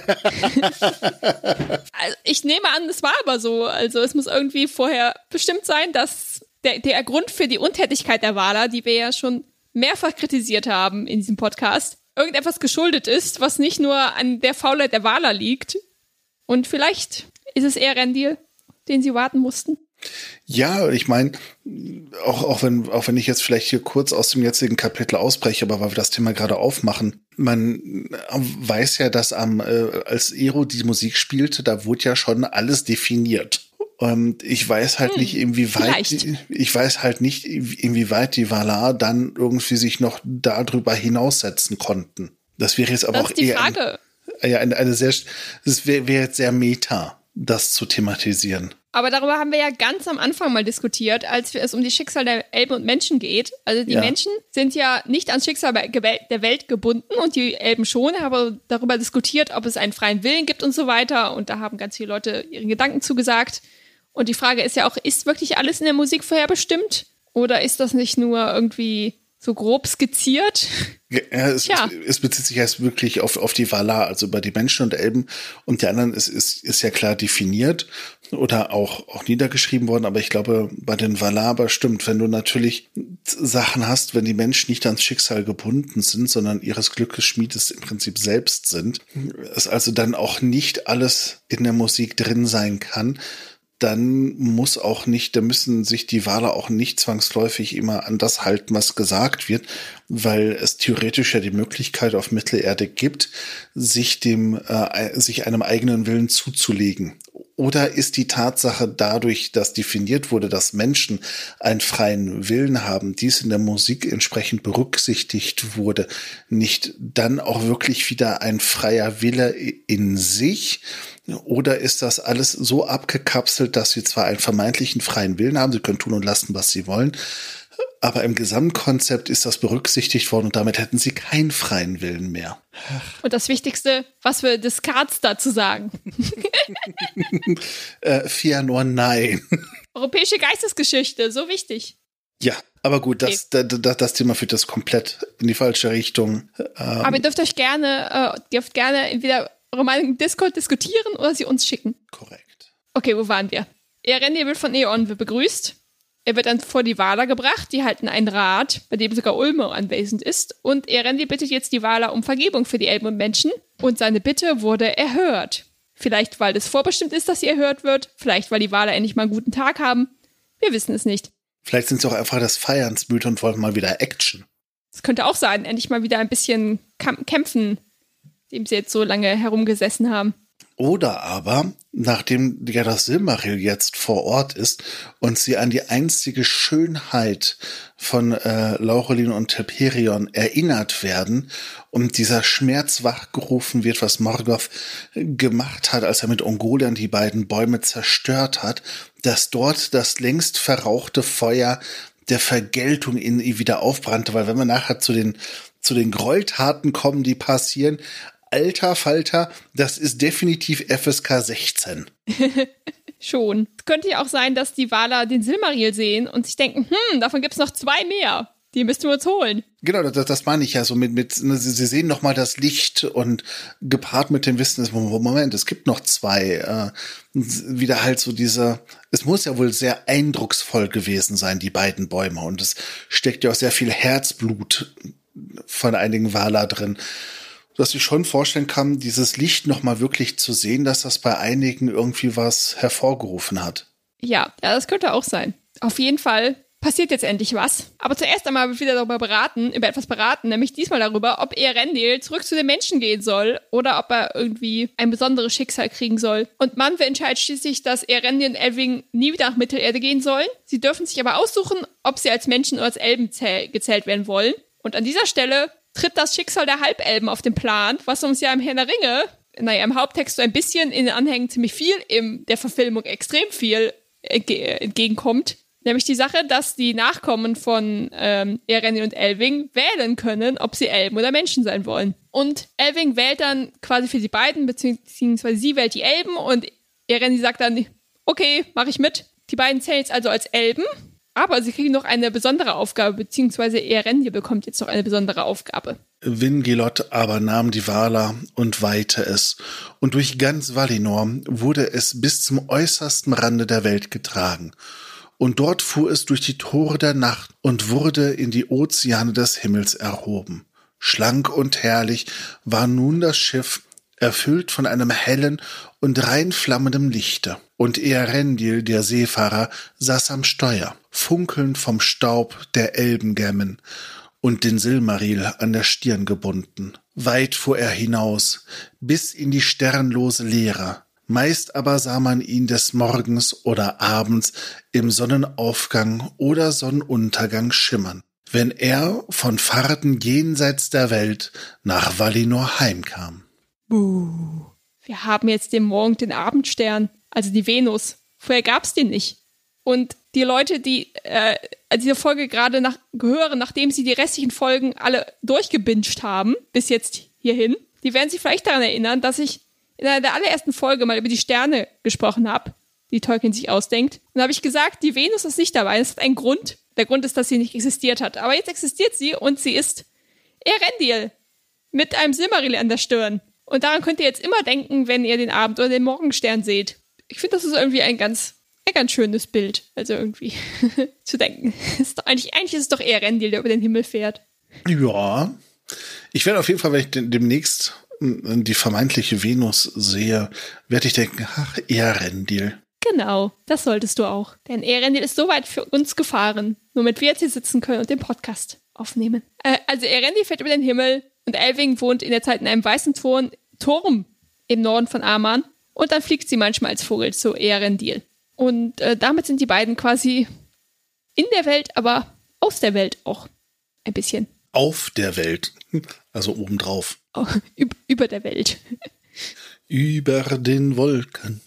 Also ich nehme an, es war aber so. Also es muss irgendwie vorher bestimmt sein, dass der, der Grund für die Untätigkeit der Valar, die wir ja schon mehrfach kritisiert haben in diesem Podcast, irgendetwas geschuldet ist, was nicht nur an der Faulheit der Valar liegt. Und vielleicht ist es Eärendil, den sie warten mussten. Ja, ich meine, auch, auch, wenn, auch wenn ich jetzt vielleicht hier kurz aus dem jetzigen Kapitel ausbreche, aber weil wir das Thema gerade aufmachen, man weiß ja, dass am, äh, als Ero die Musik spielte, da wurde ja schon alles definiert. Und ich weiß halt hm, nicht, inwieweit, ich weiß halt nicht, inwieweit die Valar dann irgendwie sich noch darüber hinaussetzen konnten. Das wäre jetzt aber das auch ist die eher Frage. Ein, ja, eine, eine sehr, das wäre wär jetzt sehr meta, das zu thematisieren. Aber darüber haben wir ja ganz am Anfang mal diskutiert, als es um die Schicksal der Elben und Menschen geht. Also die ja. Menschen sind ja nicht ans Schicksal der Welt gebunden und die Elben schon, haben darüber diskutiert, ob es einen freien Willen gibt und so weiter. Und da haben ganz viele Leute ihren Gedanken zugesagt. Und die Frage ist ja auch, ist wirklich alles in der Musik vorherbestimmt? Oder ist das nicht nur irgendwie so grob skizziert? Ja, es, ja. es bezieht sich erst wirklich auf, auf die Valar, also über die Menschen und Elben. Und die anderen ist, ist, ist ja klar definiert oder auch, auch niedergeschrieben worden. Aber ich glaube, bei den Valar aber stimmt, wenn du natürlich Sachen hast, wenn die Menschen nicht ans Schicksal gebunden sind, sondern ihres Glückes Schmiedes im Prinzip selbst sind, es also dann auch nicht alles in der Musik drin sein kann, dann muss auch nicht, da müssen sich die Valar auch nicht zwangsläufig immer an das halten, was gesagt wird, weil es theoretisch ja die Möglichkeit auf Mittelerde gibt, sich dem, äh, sich einem eigenen Willen zuzulegen. Oder ist die Tatsache dadurch, dass definiert wurde, dass Menschen einen freien Willen haben, dies in der Musik entsprechend berücksichtigt wurde, nicht dann auch wirklich wieder ein freier Wille in sich? Oder ist das alles so abgekapselt, dass sie zwar einen vermeintlichen freien Willen haben, sie können tun und lassen, was sie wollen, aber im Gesamtkonzept ist das berücksichtigt worden und damit hätten sie keinen freien Willen mehr. Und das Wichtigste, was wir Descartes dazu sagen. äh, Fëanor, nein. Europäische Geistesgeschichte, so wichtig. Ja, aber gut, okay. das, das, das Thema führt das komplett in die falsche Richtung. Ähm, aber ihr dürft euch gerne, äh, dürft gerne entweder eure Meinung im Discord diskutieren oder sie uns schicken. Korrekt. Okay, wo waren wir? Eärendil wird von Eonwe begrüßt. Er wird dann vor die Valar gebracht. Die halten einen Rat, bei dem sogar Ulmo anwesend ist. Und Eärendil bittet jetzt die Valar um Vergebung für die Elben und Menschen. Und seine Bitte wurde erhört. Vielleicht, weil es vorbestimmt ist, dass sie erhört wird. Vielleicht, weil die Valar endlich mal einen guten Tag haben. Wir wissen es nicht. Vielleicht sind sie auch einfach des Feierns müde und wollen mal wieder Action. Das könnte auch sein. Endlich mal wieder ein bisschen kämpfen, dem sie jetzt so lange herumgesessen haben. Oder aber, nachdem ja das Silmaril jetzt vor Ort ist und sie an die einstige Schönheit von äh, Laurelin und Telperion erinnert werden und dieser Schmerz wachgerufen wird, was Morgoth gemacht hat, als er mit Ungoliant die beiden Bäume zerstört hat, dass dort das längst verrauchte Feuer der Vergeltung in ihr wieder aufbrannte, weil wenn wir nachher zu den zu den Gräueltaten kommen, die passieren. Alter Falter, das ist definitiv F S K sechzehn. Schon. Es könnte ja auch sein, dass die Valar den Silmaril sehen und sich denken, hm, davon gibt's noch zwei mehr. Die müssten wir uns holen. Genau, das, das meine ich ja so mit, mit sie, sie sehen noch mal das Licht und gepaart mit dem Wissen, Moment, es gibt noch zwei. Äh, wieder halt so diese, es muss ja wohl sehr eindrucksvoll gewesen sein, die beiden Bäume. Und es steckt ja auch sehr viel Herzblut von einigen Valar drin. Dass ich schon vorstellen kann, dieses Licht noch mal wirklich zu sehen, dass das bei einigen irgendwie was hervorgerufen hat. Ja, ja, das könnte auch sein. Auf jeden Fall passiert jetzt endlich was. Aber zuerst einmal wird wieder darüber beraten, über etwas beraten, nämlich diesmal darüber, ob Eärendil zurück zu den Menschen gehen soll oder ob er irgendwie ein besonderes Schicksal kriegen soll. Und Manwe entscheidet schließlich, dass Eärendil und Elving nie wieder nach Mittelerde gehen sollen. Sie dürfen sich aber aussuchen, ob sie als Menschen oder als Elben zäh- gezählt werden wollen. Und an dieser Stelle tritt das Schicksal der Halbelben auf den Plan, was uns ja im Herrn der Ringe, naja, im Haupttext so ein bisschen, in den Anhängen ziemlich viel, in der Verfilmung extrem viel entge- entgegenkommt. Nämlich die Sache, dass die Nachkommen von ähm, Eärendil und Elving wählen können, ob sie Elben oder Menschen sein wollen. Und Elving wählt dann quasi für die beiden, beziehungsweise sie wählt die Elben und Eärendil sagt dann, okay, mache ich mit. Die beiden zählen jetzt also als Elben, aber sie kriegen noch eine besondere Aufgabe, beziehungsweise Eärendil bekommt jetzt noch eine besondere Aufgabe. Wingilot aber nahm die Valar und weihte es, und durch ganz Valinor wurde es bis zum äußersten Rande der Welt getragen. Und dort fuhr es durch die Tore der Nacht und wurde in die Ozeane des Himmels erhoben. Schlank und herrlich war nun das Schiff, erfüllt von einem hellen und rein flammendem Lichte. Und Eärendil, der Seefahrer, saß am Steuer, funkelnd vom Staub der Elbengemmen und den Silmaril an der Stirn gebunden. Weit fuhr er hinaus, bis in die sternlose Leere. Meist aber sah man ihn des Morgens oder Abends im Sonnenaufgang oder Sonnenuntergang schimmern, wenn er von Fahrten jenseits der Welt nach Valinor heimkam. Buh. Wir haben jetzt den Morgen, den Abendstern, also die Venus. Vorher gab's den nicht. Und die Leute, die äh, diese Folge gerade nach, gehören, nachdem sie die restlichen Folgen alle durchgebinged haben, bis jetzt hierhin, die werden sich vielleicht daran erinnern, dass ich in einer der allerersten Folge mal über die Sterne gesprochen habe, die Tolkien sich ausdenkt. Und da habe ich gesagt, die Venus ist nicht dabei. Das hat einen Grund. Der Grund ist, dass sie nicht existiert hat. Aber jetzt existiert sie und sie ist Eärendil mit einem Silmaril an der Stirn. Und daran könnt ihr jetzt immer denken, wenn ihr den Abend- oder den Morgenstern seht. Ich finde, das ist irgendwie ein ganz, ein ganz schönes Bild. Also irgendwie zu denken. Ist doch eigentlich, eigentlich ist es doch Eärendil, der über den Himmel fährt. Ja. Ich werde auf jeden Fall, wenn ich demnächst die vermeintliche Venus sehe, werde ich denken, ach, Eärendil. Genau, das solltest du auch. Denn Eärendil ist so weit für uns gefahren, womit wir jetzt hier sitzen können und den Podcast aufnehmen. Äh, also Eärendil fährt über den Himmel und Elving wohnt in der Zeit in einem weißen Turm, Turm im Norden von Aman. Und dann fliegt sie manchmal als Vogel zu Eärendil. Und äh, damit sind die beiden quasi in der Welt, aber aus der Welt auch ein bisschen. Auf der Welt, also obendrauf. Oh, üb- über der Welt. Über den Wolken.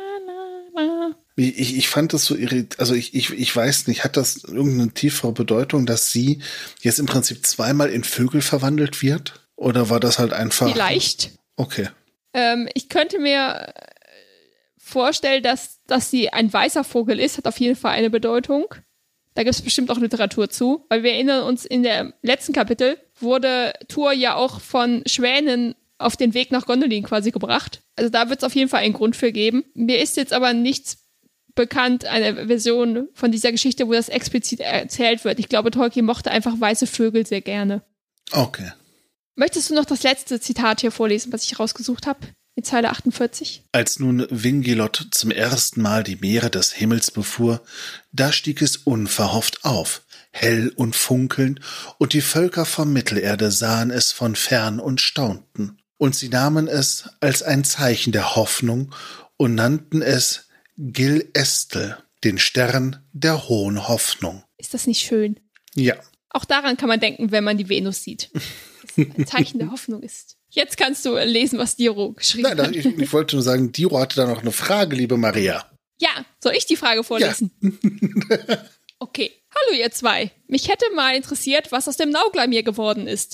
Ich, ich fand das so irritierend, also ich, ich, ich weiß nicht, hat das irgendeine tiefere Bedeutung, dass sie jetzt im Prinzip zweimal in Vögel verwandelt wird? Oder war das halt einfach... Vielleicht. Okay. Ähm, ich könnte mir vorstellen, dass, dass sie ein weißer Vogel ist, hat auf jeden Fall eine Bedeutung. Da gibt es bestimmt auch Literatur zu, weil wir erinnern uns, in dem letzten Kapitel wurde Tuor ja auch von Schwänen auf den Weg nach Gondolin quasi gebracht. Also da wird es auf jeden Fall einen Grund für geben. Mir ist jetzt aber nichts bekannt, eine Version von dieser Geschichte, wo das explizit erzählt wird. Ich glaube, Tolkien mochte einfach weiße Vögel sehr gerne. Okay. Möchtest du noch das letzte Zitat hier vorlesen, was ich rausgesucht habe? In Zeile achtundvierzig. Als nun Wingilot zum ersten Mal die Meere des Himmels befuhr, da stieg es unverhofft auf, hell und funkelnd, und die Völker von Mittelerde sahen es von fern und staunten. Und sie nahmen es als ein Zeichen der Hoffnung und nannten es Gil-Estel, den Stern der hohen Hoffnung. Ist das nicht schön? Ja. Auch daran kann man denken, wenn man die Venus sieht. Das ein Zeichen der Hoffnung ist. Jetzt kannst du lesen, was Diro geschrieben Nein, das, hat. ich, ich wollte nur sagen, Diro hatte da noch eine Frage, liebe Maria. Ja, soll ich die Frage vorlesen? Ja. Okay. Hallo ihr zwei. Mich hätte mal interessiert, was aus dem Nauglamir geworden ist.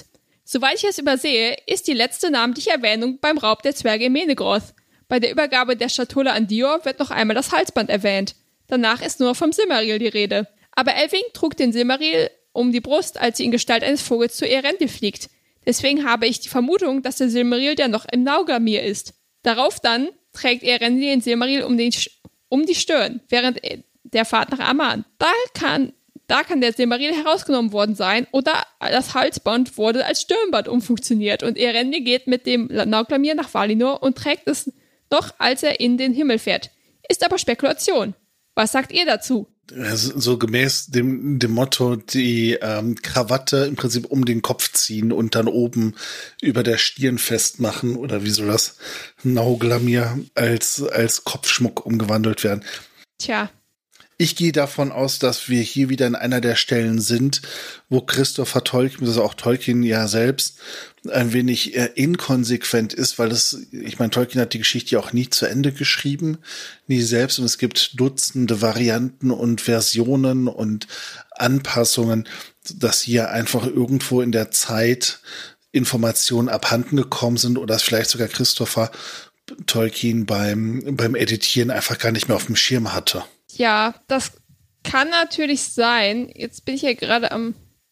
Soweit ich es übersehe, ist die letzte namentliche Erwähnung beim Raub der Zwerge in Menegroth. Bei der Übergabe der Schatulle an Dior wird noch einmal das Halsband erwähnt. Danach ist nur vom Silmaril die Rede. Aber Elwing trug den Silmaril um die Brust, als sie in Gestalt eines Vogels zu Eärendil fliegt. Deswegen habe ich die Vermutung, dass der Silmaril der noch im Nauglamir ist. Darauf dann trägt Eärendil den Silmaril um, den, um die Stirn, während der Fahrt nach Aman. Da kann, da kann der Silmaril herausgenommen worden sein oder das Halsband wurde als Stirnband umfunktioniert und Eärendil geht mit dem Nauglamir nach Valinor und trägt es noch, als er in den Himmel fährt. Ist aber Spekulation. Was sagt ihr dazu? So gemäß dem, dem Motto, die ähm, Krawatte im Prinzip um den Kopf ziehen und dann oben über der Stirn festmachen oder wie soll das Nauglamir als, als Kopfschmuck umgewandelt werden. Tja. Ich gehe davon aus, dass wir hier wieder an einer der Stellen sind, wo Christopher Tolkien, also auch Tolkien ja selbst, ein wenig äh, inkonsequent ist, weil es, ich meine, Tolkien hat die Geschichte ja auch nie zu Ende geschrieben, nie selbst, und es gibt Dutzende Varianten und Versionen und Anpassungen, dass hier einfach irgendwo in der Zeit Informationen abhanden gekommen sind oder dass vielleicht sogar Christopher Tolkien beim, beim Editieren einfach gar nicht mehr auf dem Schirm hatte. Ja, das kann natürlich sein. Jetzt bin ich ja gerade am,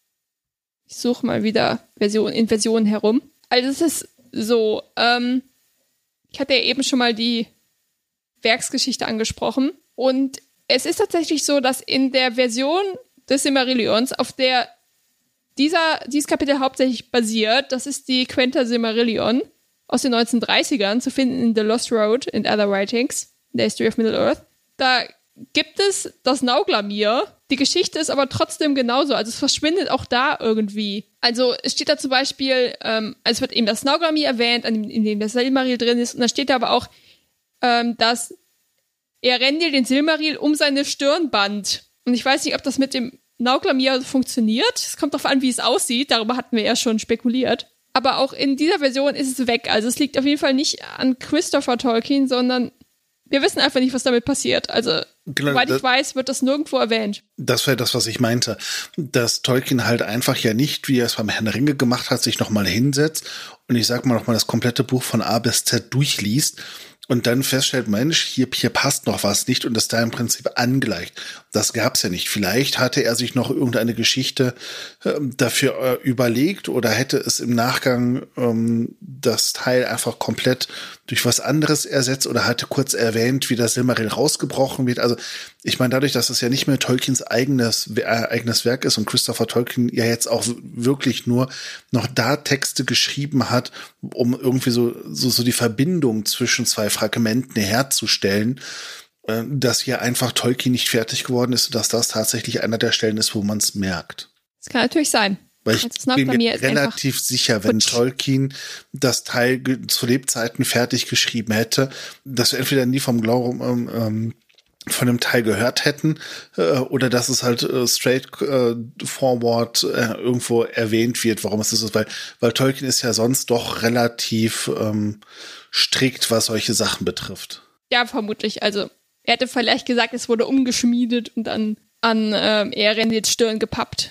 ich suche mal wieder Version, in Versionen herum. Also es ist so, ähm, ich hatte ja eben schon mal die Werksgeschichte angesprochen und es ist tatsächlich so, dass in der Version des Silmarillions, auf der dieser, dieses Kapitel hauptsächlich basiert, das ist die Quenta Silmarillion aus den neunzehnhundertdreißigern, zu finden in The Lost Road and Other Writings, in der History of Middle-earth. Da gibt es das Nauglamir. Die Geschichte ist aber trotzdem genauso. Also es verschwindet auch da irgendwie. Also es steht da zum Beispiel, ähm, es wird eben das Nauglamir erwähnt, in dem das Silmaril drin ist. Und dann steht da aber auch, ähm, dass Eärendil den Silmaril um seine Stirn band. Und ich weiß nicht, ob das mit dem Nauglamir funktioniert. Es kommt darauf an, wie es aussieht. Darüber hatten wir ja schon spekuliert. Aber auch in dieser Version ist es weg. Also es liegt auf jeden Fall nicht an Christopher Tolkien, sondern wir wissen einfach nicht, was damit passiert. Also, genau, soweit das, ich weiß, wird das nirgendwo erwähnt. Das wäre das, was ich meinte. Dass Tolkien halt einfach ja nicht, wie er es beim Herrn der Ringe gemacht hat, sich nochmal hinsetzt und ich sag mal nochmal das komplette Buch von A bis Z durchliest und dann feststellt, Mensch, hier, hier passt noch was nicht und das da im Prinzip angleicht. Das gab's ja nicht. Vielleicht hatte er sich noch irgendeine Geschichte äh, dafür äh, überlegt oder hätte es im Nachgang ähm, das Teil einfach komplett durch was anderes ersetzt oder hatte kurz erwähnt, wie das Silmaril rausgebrochen wird. Also ich meine, dadurch, dass es ja nicht mehr Tolkiens eigenes, äh, eigenes Werk ist und Christopher Tolkien ja jetzt auch wirklich nur noch da Texte geschrieben hat, um irgendwie so, so, so die Verbindung zwischen zwei Fragmenten herzustellen, äh, dass hier einfach Tolkien nicht fertig geworden ist und dass das tatsächlich einer der Stellen ist, wo man es merkt. Das kann natürlich sein. Weil ich bin mir relativ sicher, wenn Tolkien das Teil ge- zu Lebzeiten fertig geschrieben hätte, dass wir entweder nie vom Glauben ähm, von dem Teil gehört hätten äh, oder dass es halt äh, straight äh, forward äh, irgendwo erwähnt wird, warum es das ist. Weil, weil Tolkien ist ja sonst doch relativ ähm, strikt, was solche Sachen betrifft. Ja, vermutlich. Also er hätte vielleicht gesagt, es wurde umgeschmiedet und dann an ähm, Eärendils Stirn gepappt.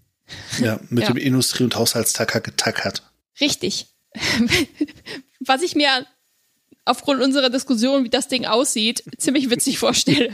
Ja, mit ja. dem Industrie- und Haushaltstacker getackert. Richtig. Was ich mir aufgrund unserer Diskussion, wie das Ding aussieht, ziemlich witzig vorstelle.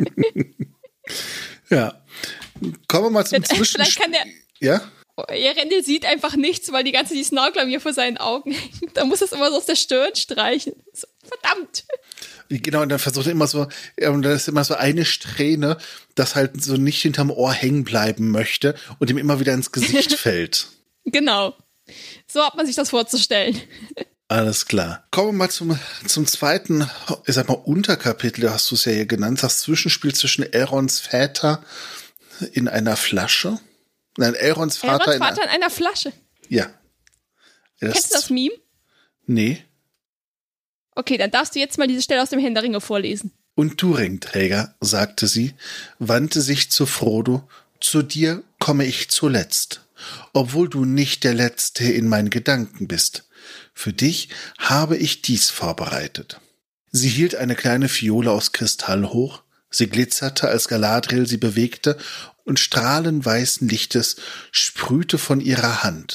Ja. Kommen wir mal zum Zwischen... Vielleicht kann der... Ja? Eärendil sieht einfach nichts, weil die ganze die Nauglamir vor seinen Augen hängt. Da muss es immer so aus der Stirn streichen. So, verdammt. Genau, und dann versucht er immer so, und da ist immer so eine Strähne, das halt so nicht hinterm Ohr hängen bleiben möchte und ihm immer wieder ins Gesicht fällt. Genau. So hat man sich das vorzustellen. Alles klar. Kommen wir mal zum, zum zweiten, ich sag mal, Unterkapitel, hast du es ja hier genannt, das Zwischenspiel zwischen Elrons Väter in einer Flasche. Nein, Elrons Vater, Elrons Vater in, in einer Flasche. Ja. Das Kennst du das Meme? Nee. Okay, dann darfst du jetzt mal diese Stelle aus dem Herrn der Ringe vorlesen. Und du, Ringträger, sagte sie, wandte sich zu Frodo, zu dir komme ich zuletzt, obwohl du nicht der Letzte in meinen Gedanken bist. Für dich habe ich dies vorbereitet. Sie hielt eine kleine Fiole aus Kristall hoch, sie glitzerte, als Galadriel sie bewegte, und Strahlen weißen Lichtes sprühte von ihrer Hand.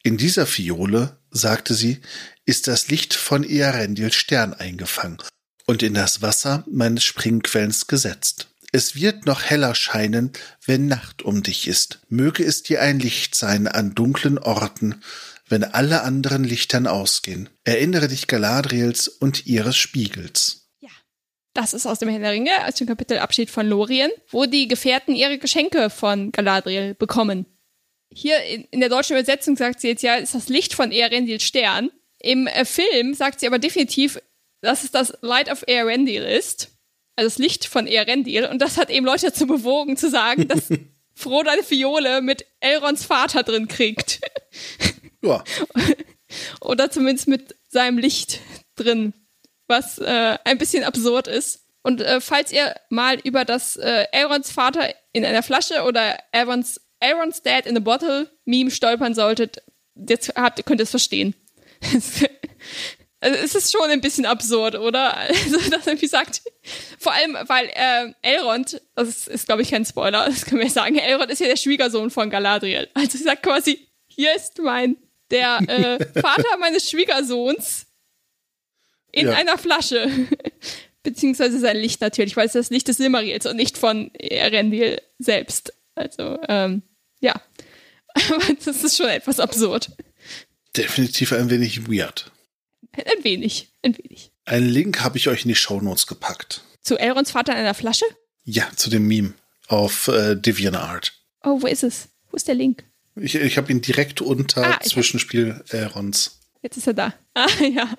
In dieser Fiole, sagte sie, ist das Licht von Earendils Stern eingefangen und in das Wasser meines Springquellens gesetzt. Es wird noch heller scheinen, wenn Nacht um dich ist. Möge es dir ein Licht sein an dunklen Orten, wenn alle anderen Lichtern ausgehen. Erinnere dich Galadriels und ihres Spiegels. Ja, das ist aus dem Herrn der Ringe, aus dem Kapitel Abschied von Lorien, wo die Gefährten ihre Geschenke von Galadriel bekommen. Hier in, in der deutschen Übersetzung sagt sie jetzt ja, ist das Licht von Earendils Stern. Im äh, Film sagt sie aber definitiv, dass es das Light of Earendil ist. Also das Licht von Earendil. Und das hat eben Leute dazu bewogen, zu sagen, dass Frodo eine Fiole mit Elrons Vater drin kriegt. Ja. Oder zumindest mit seinem Licht drin, was äh, ein bisschen absurd ist. Und äh, falls ihr mal über das äh, Elrons Vater in einer Flasche oder Elrons, Elrons Dad in a Bottle Meme stolpern solltet, jetzt habt, könnt ihr es verstehen. Also es ist schon ein bisschen absurd, oder? Also, dass er irgendwie sagt, vor allem, weil äh, Elrond, das ist, ist glaube ich kein Spoiler, das können wir sagen, Elrond ist ja der Schwiegersohn von Galadriel. Also sie sagt quasi, hier ist mein, der äh, Vater meines Schwiegersohns in ja. einer Flasche. Beziehungsweise sein Licht natürlich, weil es das Licht des Silmarils und nicht von Earendil selbst. Also, ähm, ja. Aber das ist schon etwas absurd. Definitiv ein wenig weird. Ein wenig, ein wenig. Einen Link habe ich euch in die Shownotes gepackt. Zu Elrons Vater in einer Flasche? Ja, zu dem Meme auf äh, DeviantArt. Oh, wo ist es? Wo ist der Link? Ich, ich habe ihn direkt unter ah, Zwischenspiel Elrons. Jetzt ist er da. Ah, ja.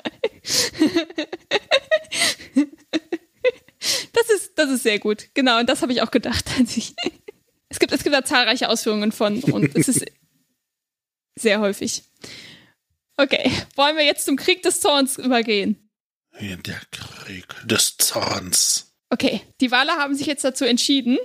Das ist, das ist sehr gut. Genau, und das habe ich auch gedacht. Als ich es gibt, es gibt da zahlreiche Ausführungen von und es ist sehr häufig. Okay, wollen wir jetzt zum Krieg des Zorns übergehen? Der Krieg des Zorns. Okay, die Valar haben sich jetzt dazu entschieden,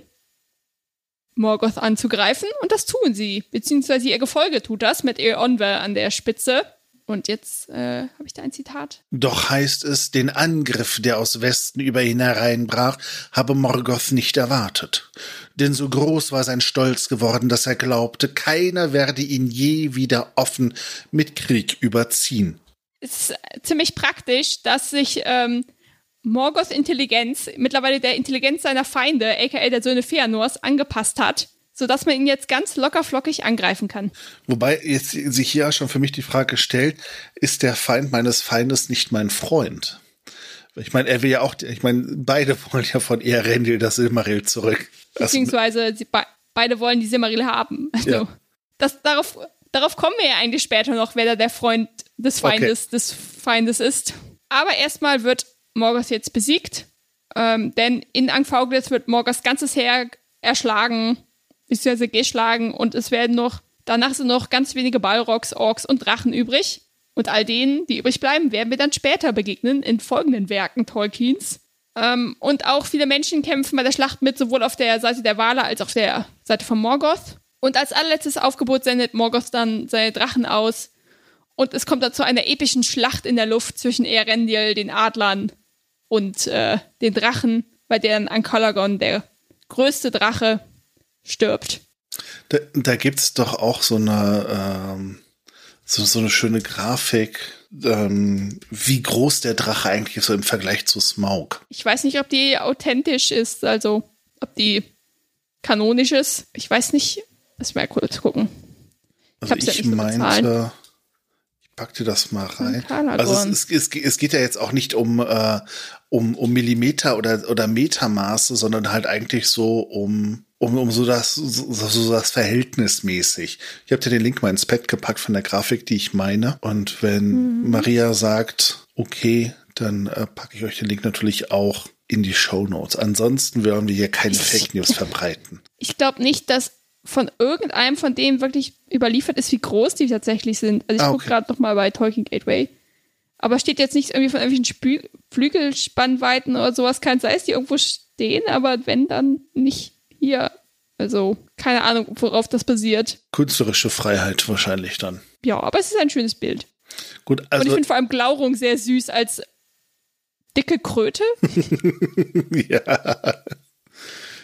Morgoth anzugreifen und das tun sie. Beziehungsweise ihr Gefolge tut das mit Eonwë an der Spitze. Und jetzt äh, habe ich da ein Zitat. Doch heißt es, den Angriff, der aus Westen über ihn hereinbrach, habe Morgoth nicht erwartet. Denn so groß war sein Stolz geworden, dass er glaubte, keiner werde ihn je wieder offen mit Krieg überziehen. Es ist ziemlich praktisch, dass sich ähm, Morgoths Intelligenz mittlerweile der Intelligenz seiner Feinde, aka der Söhne Feanors, angepasst hat, sodass man ihn jetzt ganz lockerflockig angreifen kann. Wobei jetzt sich hier schon für mich die Frage stellt, ist der Feind meines Feindes nicht mein Freund? Ich meine, er will ja auch, ich meine, beide wollen ja von Earendil das Silmaril zurück. Beziehungsweise sie be- beide wollen die Silmaril haben. Also, ja. das, darauf, darauf kommen wir ja eigentlich später noch, wer da der Freund des Feindes, okay. des Feindes ist. Aber erstmal wird Morgoth jetzt besiegt, ähm, denn in Angfauglitz wird Morgoths ganzes Heer erschlagen, beziehungsweise geschlagen und es werden noch, danach sind noch ganz wenige Balrogs, Orks und Drachen übrig. Und all denen, die übrig bleiben, werden wir dann später begegnen in folgenden Werken Tolkiens. Ähm, und auch viele Menschen kämpfen bei der Schlacht mit, sowohl auf der Seite der Valar als auch auf der Seite von Morgoth. Und als allerletztes Aufgebot sendet Morgoth dann seine Drachen aus. Und es kommt dann zu einer epischen Schlacht in der Luft zwischen Eärendil, den Adlern und äh, den Drachen, bei der dann Ankalagon, der größte Drache, stirbt. Da, da gibt's doch auch so eine ähm, so, so eine schöne Grafik, ähm, wie groß der Drache eigentlich ist so im Vergleich zu Smaug. Ich weiß nicht, ob die authentisch ist, also ob die kanonisch ist. Ich weiß nicht. Lass mal kurz gucken. Ich, also ich ja meinte, ich pack dir das mal rein. Also es, es, es, es geht ja jetzt auch nicht um, äh, um, um Millimeter oder, oder Metermaße, sondern halt eigentlich so um Um, um so das, so, so das verhältnismäßig. Ich habe dir den Link mal ins Pad gepackt von der Grafik, die ich meine. Und wenn mhm. Maria sagt, okay, dann äh, packe ich euch den Link natürlich auch in die Shownotes. Ansonsten werden wir hier keine Fake News verbreiten. Ich glaube nicht, dass von irgendeinem von denen wirklich überliefert ist, wie groß die tatsächlich sind. Also ich ah, okay. gucke gerade noch mal bei Tolkien Gateway. Aber steht jetzt nicht irgendwie von irgendwelchen Spü- Flügelspannweiten oder sowas. Kann sein, dass die irgendwo stehen, aber wenn, dann nicht hier, also keine Ahnung, worauf das basiert. Künstlerische Freiheit wahrscheinlich dann. Ja, aber es ist ein schönes Bild. Gut, also und ich finde vor allem Glaurung sehr süß als dicke Kröte. Ja.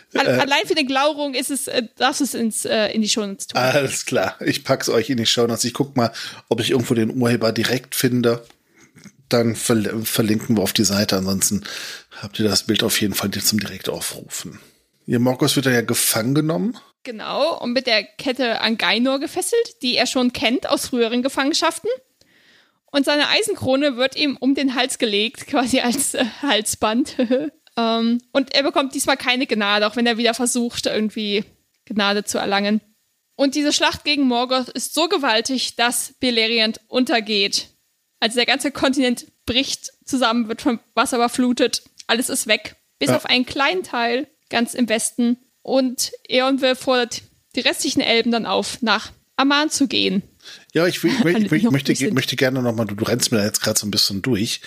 Allein für die Glauerung ist es, äh, darfst du es ins, äh, in die Shownotes tun. Alles klar, ich pack's euch in die Shownotes. Ich guck mal, ob ich irgendwo den Urheber direkt finde. Dann verl- verlinken wir auf die Seite. Ansonsten habt ihr das Bild auf jeden Fall zum direkt aufrufen. Ihr Morgoth wird ja gefangen genommen. Genau, und mit der Kette an Gainor gefesselt, die er schon kennt aus früheren Gefangenschaften. Und seine Eisenkrone wird ihm um den Hals gelegt, quasi als äh, Halsband. um, und er bekommt diesmal keine Gnade, auch wenn er wieder versucht, irgendwie Gnade zu erlangen. Und diese Schlacht gegen Morgoth ist so gewaltig, dass Beleriand untergeht. Also der ganze Kontinent bricht zusammen, wird vom Wasser überflutet. Alles ist weg. Bis ja. auf einen kleinen Teil, ganz im Westen. Und Eonwë fordert die restlichen Elben dann auf, nach Aman zu gehen. Ja, ich, will, ich, ich, ich möchte, möchte gerne noch mal, du, du rennst mir da jetzt gerade so ein bisschen durch.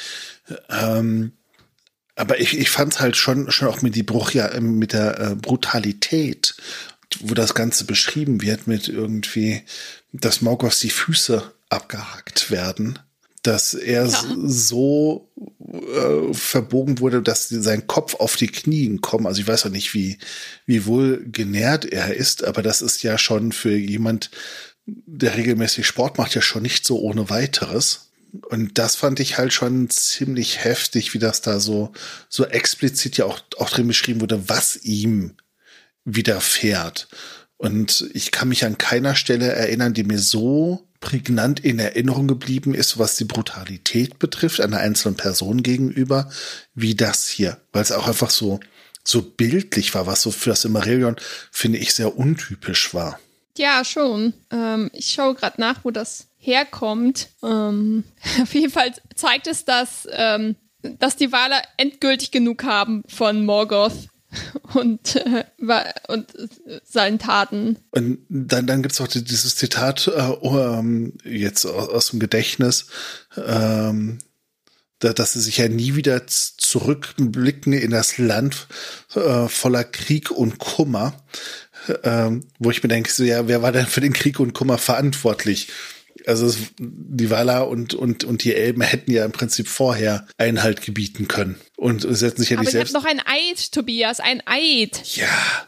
Ähm, aber ich, ich fand es halt schon, schon auch mit, die Bruch, ja, mit der äh, Brutalität, wo das Ganze beschrieben wird, mit irgendwie, dass Morgoth die Füße abgehackt werden. Dass er ja. so äh, verbogen wurde, dass sein Kopf auf die Knien kommt. Also ich weiß auch nicht, wie, wie wohl genährt er ist, aber das ist ja schon für jemand, der regelmäßig Sport macht, ja schon nicht so ohne weiteres. Und das fand ich halt schon ziemlich heftig, wie das da so, so explizit ja auch, auch drin beschrieben wurde, was ihm widerfährt. Und ich kann mich an keiner Stelle erinnern, die mir so prägnant in Erinnerung geblieben ist, was die Brutalität betrifft, einer einzelnen Person gegenüber, wie das hier. Weil es auch einfach so, so bildlich war, was so für das Silmarillion, finde ich, sehr untypisch war. Ja, schon. Ähm, ich schaue gerade nach, wo das herkommt. Ähm, auf jeden Fall zeigt es, dass, ähm, dass die Valar endgültig genug haben von Morgoth und, äh, und äh, seinen Taten. Und dann, dann gibt es auch dieses Zitat äh, jetzt aus, aus dem Gedächtnis, ähm, da, dass sie sich ja nie wieder zurückblicken in das Land äh, voller Krieg und Kummer, ähm, wo ich mir denke, so, ja, wer war denn für den Krieg und Kummer verantwortlich? Also es, die Valar und, und, und die Elben hätten ja im Prinzip vorher Einhalt gebieten können und setzen sich ja nicht selbst. Aber ihr habt noch ein Eid, Tobias, ein Eid. Ja.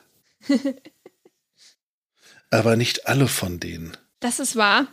Aber nicht alle von denen. Das ist wahr.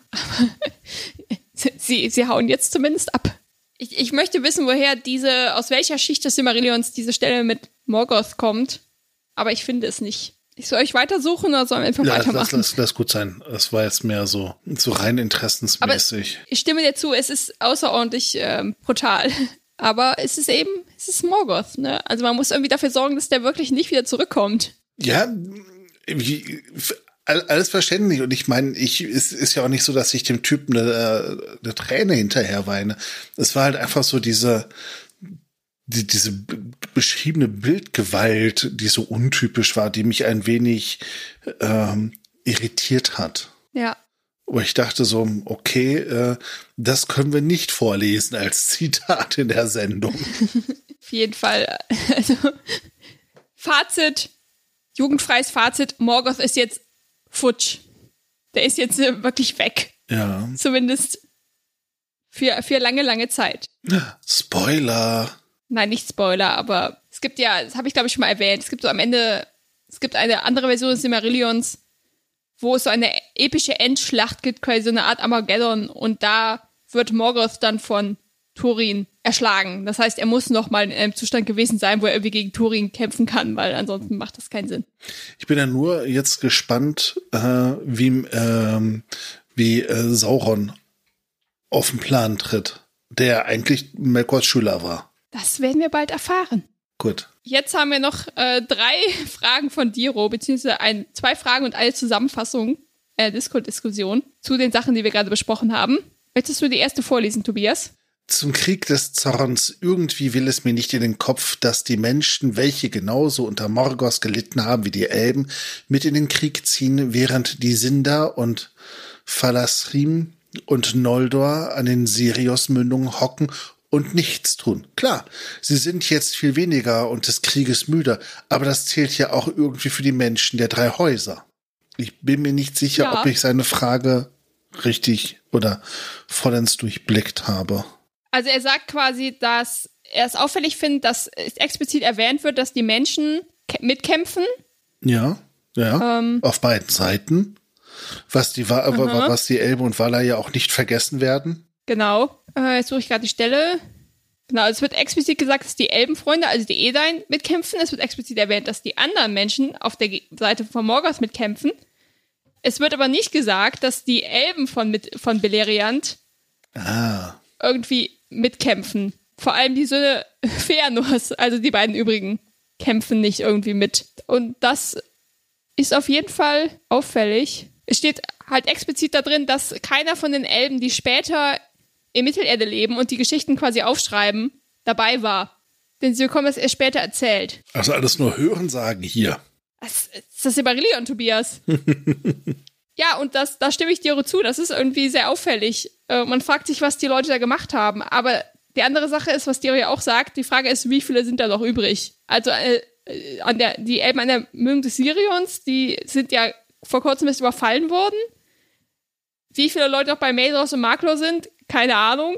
sie, sie hauen jetzt zumindest ab. Ich, ich möchte wissen, woher diese, aus welcher Schicht des Silmarillions diese Stelle mit Morgoth kommt. Aber ich finde es nicht. Ich soll euch weitersuchen oder soll ich einfach ja, weitermachen? Lass, lass, lass gut sein. Das war jetzt mehr so, so rein interessensmäßig. Aber ich stimme dir zu, es ist außerordentlich ähm, brutal. Aber es ist eben, es ist Morgoth, ne? Also man muss irgendwie dafür sorgen, dass der wirklich nicht wieder zurückkommt. Ja, wie, alles verständlich. Und ich meine, ich, es ist ja auch nicht so, dass ich dem Typen eine, eine Träne hinterher weine. Es war halt einfach so diese, die, diese beschriebene Bildgewalt, die so untypisch war, die mich ein wenig ähm, irritiert hat. Ja. Aber ich dachte so, okay, äh, das können wir nicht vorlesen als Zitat in der Sendung. Auf jeden Fall. Also, Fazit, jugendfreies Fazit, Morgoth ist jetzt futsch. Der ist jetzt äh, wirklich weg. Ja. Zumindest für, für lange, lange Zeit. Spoiler. Nein, nicht Spoiler, aber es gibt ja, das habe ich glaube ich schon mal erwähnt, es gibt so am Ende, es gibt eine andere Version des Silmarillions, wo es so eine epische Endschlacht gibt, quasi so eine Art Armageddon, und da wird Morgoth dann von Thorin erschlagen. Das heißt, er muss noch mal in einem Zustand gewesen sein, wo er irgendwie gegen Thorin kämpfen kann, weil ansonsten macht das keinen Sinn. Ich bin ja nur jetzt gespannt, äh, wie, ähm, wie äh, Sauron auf den Plan tritt, der eigentlich Melkors Schüler war. Das werden wir bald erfahren. Gut. Jetzt haben wir noch äh, drei Fragen von Diro, beziehungsweise ein, zwei Fragen und eine Zusammenfassung, äh, Discord-Diskussion zu den Sachen, die wir gerade besprochen haben. Möchtest du die erste vorlesen, Tobias? Zum Krieg des Zorns. Irgendwie will es mir nicht in den Kopf, dass die Menschen, welche genauso unter Morgoth gelitten haben wie die Elben, mit in den Krieg ziehen, während die Sindar und Falasrim und Noldor an den Sirius-Mündungen hocken und nichts tun. Klar, sie sind jetzt viel weniger und des Krieges müde, aber das zählt ja auch irgendwie für die Menschen der drei Häuser. Ich bin mir nicht sicher, ja. ob ich seine Frage richtig oder vollends durchblickt habe. Also er sagt quasi, dass er es auffällig findet, dass es explizit erwähnt wird, dass die Menschen mitkämpfen Ja, ja, Ähm, auf beiden Seiten. Was die, Wa- Aha. was die Elben und Valar ja auch nicht vergessen werden. Genau. Äh, jetzt suche ich gerade die Stelle. Genau, es wird explizit gesagt, dass die Elbenfreunde, also die Edain, mitkämpfen. Es wird explizit erwähnt, dass die anderen Menschen auf der Ge- Seite von Morgoth mitkämpfen. Es wird aber nicht gesagt, dass die Elben von, mit, von Beleriand Ah. irgendwie mitkämpfen. Vor allem die Söhne Fëanors, also die beiden übrigen, kämpfen nicht irgendwie mit. Und das ist auf jeden Fall auffällig. Es steht halt explizit da drin, dass keiner von den Elben, die später in Mittelerde leben und die Geschichten quasi aufschreiben, dabei war. Denn sie bekommen das erst später erzählt. Also alles nur Hörensagen hier. Das ist das Silmarillion, Tobias. Ja, und das, da stimme ich dir zu. Das ist irgendwie sehr auffällig. Äh, man fragt sich, was die Leute da gemacht haben. Aber die andere Sache ist, was Dero ja auch sagt, die Frage ist, wie viele sind da noch übrig? Also äh, an der, die Elben an der Mündung des Sirions, die sind ja vor kurzem erst überfallen worden. Wie viele Leute noch bei Maedhros und Maklor sind, keine Ahnung.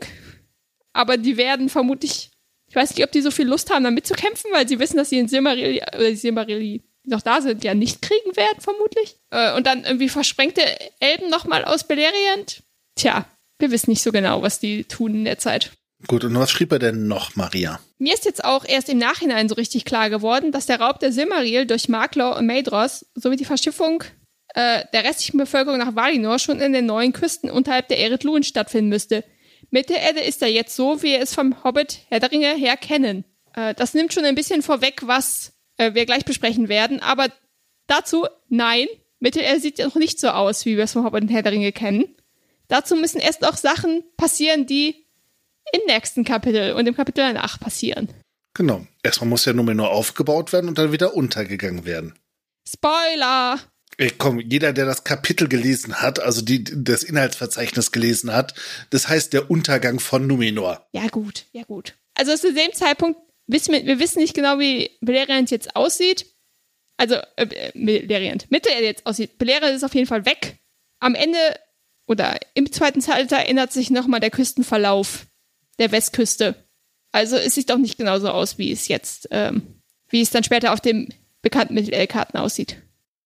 Aber die werden vermutlich, ich weiß nicht, ob die so viel Lust haben, da mitzukämpfen, weil sie wissen, dass sie in Silmaril, oder die Silmaril, die noch da sind, ja nicht kriegen werden, vermutlich. Äh, und dann irgendwie versprengte Elben nochmal aus Beleriand. Tja, wir wissen nicht so genau, was die tun in der Zeit. Gut, und was schrieb er denn noch, Maria? Mir ist jetzt auch erst im Nachhinein so richtig klar geworden, dass der Raub der Silmaril durch Maklor und Maedhros sowie die Verschiffung äh, der restlichen Bevölkerung nach Valinor schon in den neuen Küsten unterhalb der Ered Luin stattfinden müsste. Mittelerde ist ja jetzt so, wie wir es vom Hobbit Herr der Ringe her kennen. Äh, das nimmt schon ein bisschen vorweg, was äh, wir gleich besprechen werden, aber dazu, nein, Mittelerde sieht ja noch nicht so aus, wie wir es vom Hobbit und Herr der Ringe kennen. Dazu müssen erst noch Sachen passieren, die im nächsten Kapitel und im Kapitel danach passieren. Genau. Erstmal muss ja Numenor aufgebaut werden und dann wieder untergegangen werden. Spoiler! Ey, komm, jeder, der das Kapitel gelesen hat, also die, das Inhaltsverzeichnis gelesen hat, das heißt der Untergang von Numenor. Ja gut, ja gut. Also zu dem Zeitpunkt wissen wir, wir wissen nicht genau, wie Beleriand jetzt aussieht. Also, äh, Beleriand, Mittelerde jetzt aussieht. Beleriand ist auf jeden Fall weg. Am Ende oder im zweiten Zeitalter ändert sich nochmal der Küstenverlauf der Westküste. Also es sieht doch nicht genauso aus, wie es jetzt, ähm, wie es dann später auf dem bekannten Mittelerde-Karten aussieht.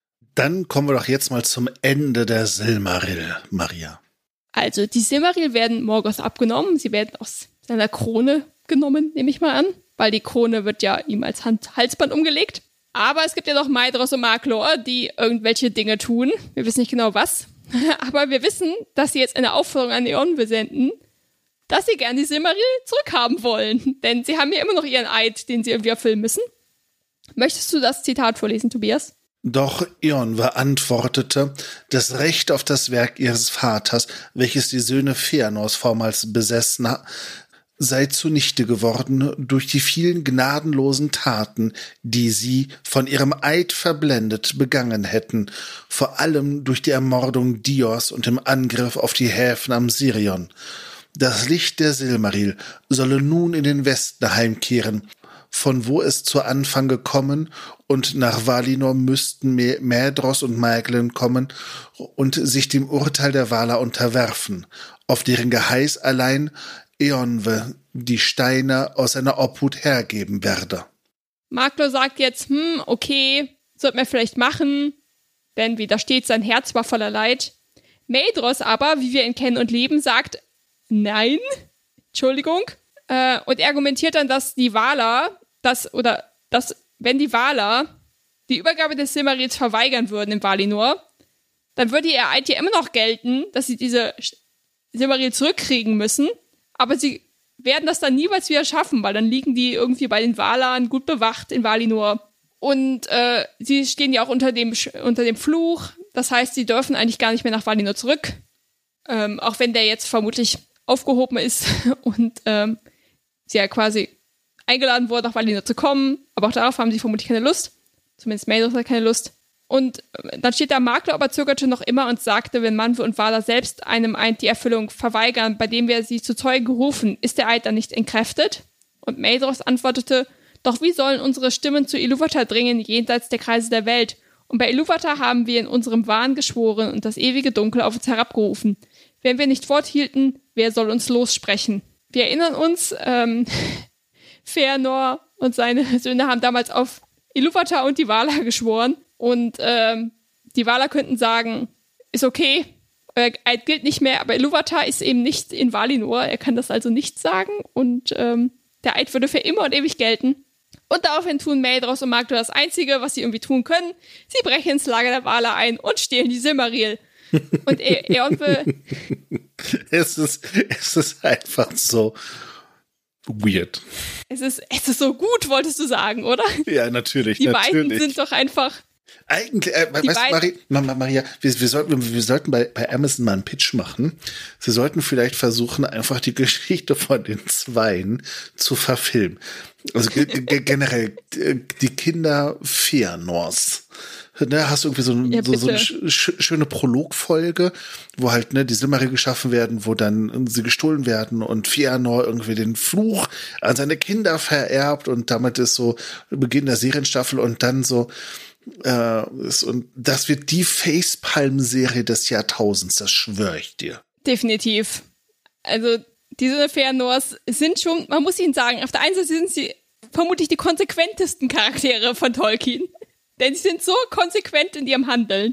Dann kommen wir doch jetzt mal zum Ende der Silmaril, Maria. Also die Silmaril werden Morgoth abgenommen. Sie werden aus seiner Krone genommen, nehme ich mal an. Weil die Krone wird ja ihm als Hand- Halsband umgelegt. Aber es gibt ja noch Maedhros und Maklor, die irgendwelche Dinge tun. Wir wissen nicht genau was. Aber wir wissen, dass sie jetzt eine Aufforderung an Eonwe senden, dass sie gern die Silmaril zurückhaben wollen. Denn sie haben ja immer noch ihren Eid, den sie irgendwie erfüllen müssen. Möchtest du das Zitat vorlesen, Tobias? Doch Eonwe antwortete, das Recht auf das Werk ihres Vaters, welches die Söhne Fëanors vormals besessen, sei zunichte geworden durch die vielen gnadenlosen Taten, die sie, von ihrem Eid verblendet, begangen hätten, vor allem durch die Ermordung Diors und dem Angriff auf die Häfen am Sirion. Das Licht der Silmaril solle nun in den Westen heimkehren, von wo es zu Anfang gekommen, und nach Valinor müssten Maedhros und Maeglin kommen und sich dem Urteil der Valar unterwerfen, auf deren Geheiß allein Eonwe die Steine aus seiner Obhut hergeben werde. Maklor sagt jetzt, hm, okay, sollte man vielleicht machen, denn wie da steht, sein Herz war voller Leid. Maedhros aber, wie wir ihn kennen und lieben, sagt, nein, Entschuldigung, äh, und er argumentiert dann, dass die Valar, dass, oder, dass, wenn die Valar die Übergabe des Silmarils verweigern würden in Valinor, dann würde ihr Eid ja immer noch gelten, dass sie diese Silmaril zurückkriegen müssen, aber sie werden das dann niemals wieder schaffen, weil dann liegen die irgendwie bei den Valaren gut bewacht in Valinor. Und äh, sie stehen ja auch unter dem, unter dem Fluch, das heißt, sie dürfen eigentlich gar nicht mehr nach Valinor zurück, ähm, auch wenn der jetzt vermutlich aufgehoben ist und ähm, sie ja quasi eingeladen wurden, nach Valinor zu kommen, aber auch darauf haben sie vermutlich keine Lust. Zumindest Maedhros hat keine Lust. Und dann steht da, Maklor aber zögerte noch immer und sagte, wenn Manwe und Valar selbst einem Eid die Erfüllung verweigern, bei dem wir sie zu Zeugen gerufen, ist der Eid dann nicht entkräftet? Und Maedhros antwortete, doch wie sollen unsere Stimmen zu Iluvatar dringen, jenseits der Kreise der Welt? Und bei Iluvatar haben wir in unserem Wahn geschworen und das ewige Dunkel auf uns herabgerufen. Wenn wir nicht forthielten, wer soll uns lossprechen? Wir erinnern uns, ähm, Fëanor und seine Söhne haben damals auf Iluvatar und die Valar geschworen. Und ähm, die Valar könnten sagen, ist okay, euer Eid gilt nicht mehr, aber Iluvatar ist eben nicht in Valinor, er kann das also nicht sagen und ähm, der Eid würde für immer und ewig gelten. Und daraufhin tun Maedhros und Magdor das Einzige, was sie irgendwie tun können. Sie brechen ins Lager der Valar ein und stehlen die Silmaril. Und e- Eonpe... es, ist, es ist einfach so weird. Es ist, es ist so gut, wolltest du sagen, oder? Ja, natürlich. Die natürlich. beiden sind doch einfach... Eigentlich, äh, weißt du, Mari, Maria, wir, wir sollten, wir sollten bei, bei Amazon mal einen Pitch machen. Sie sollten vielleicht versuchen, einfach die Geschichte von den Zweien zu verfilmen. Also ge ge generell die Kinder Feanors. Ne, hast du irgendwie so, ja, so, so eine sch schöne Prologfolge, wo halt ne die Silmaril geschaffen werden, wo dann sie gestohlen werden und Feanor irgendwie den Fluch an seine Kinder vererbt und damit ist so Beginn der Serienstaffel und dann so Äh, ist, und das wird die Facepalm-Serie des Jahrtausends, das schwöre ich dir. Definitiv. Also diese Feanors sind schon, man muss ihnen sagen, auf der einen Seite sind sie vermutlich die konsequentesten Charaktere von Tolkien. Denn sie sind so konsequent in ihrem Handeln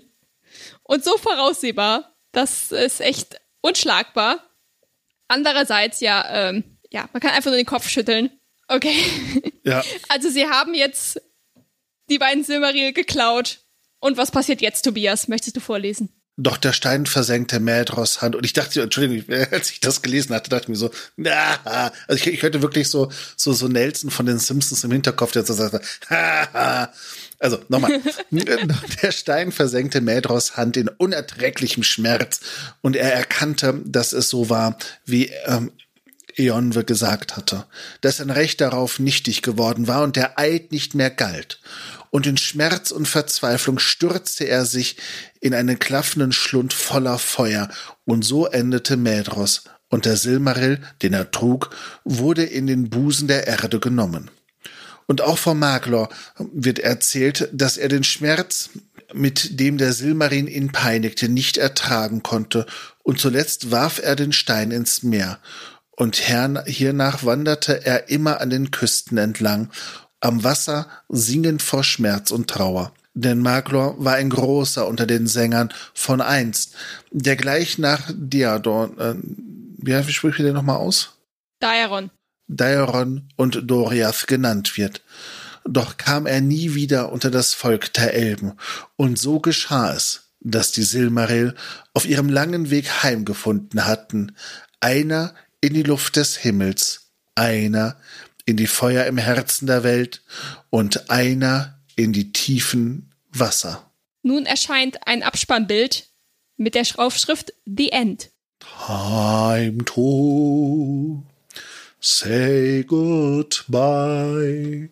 und so voraussehbar, das ist echt unschlagbar. Andererseits ja, ähm, ja, man kann einfach nur den Kopf schütteln. Okay. Ja. Also sie haben jetzt die beiden Silmaril geklaut. Und was passiert jetzt, Tobias? Möchtest du vorlesen? Doch der Stein versenkte Maedhros Hand. Und ich dachte, Entschuldigung, als ich das gelesen hatte, dachte ich mir so, na, also ich, ich hörte wirklich so, so, so Nelson von den Simpsons im Hinterkopf, der so sagte, haha. Also, nochmal. Der Stein versenkte Maedhros Hand in unerträglichem Schmerz. Und er erkannte, dass es so war, wie, ähm, Eonwe gesagt hatte, dass sein Recht darauf nichtig geworden war und der Eid nicht mehr galt. Und in Schmerz und Verzweiflung stürzte er sich in einen klaffenden Schlund voller Feuer. Und so endete Maedhros. Und der Silmaril, den er trug, wurde in den Busen der Erde genommen. Und auch von Maglor wird erzählt, dass er den Schmerz, mit dem der Silmarin ihn peinigte, nicht ertragen konnte. Und zuletzt warf er den Stein ins Meer. Und hiernach wanderte er immer an den Küsten entlang, am Wasser singend vor Schmerz und Trauer. Denn Maglor war ein großer unter den Sängern von einst, der gleich nach Diadon, äh, wie spricht der nochmal aus? Daeron. Daeron und Doriath genannt wird. Doch kam er nie wieder unter das Volk der Elben. Und so geschah es, dass die Silmaril auf ihrem langen Weg heimgefunden hatten. Einer in die Luft des Himmels, einer in die Feuer im Herzen der Welt und einer in die tiefen Wasser. Nun erscheint ein Abspannbild mit der Aufschrift The End. Time to say goodbye.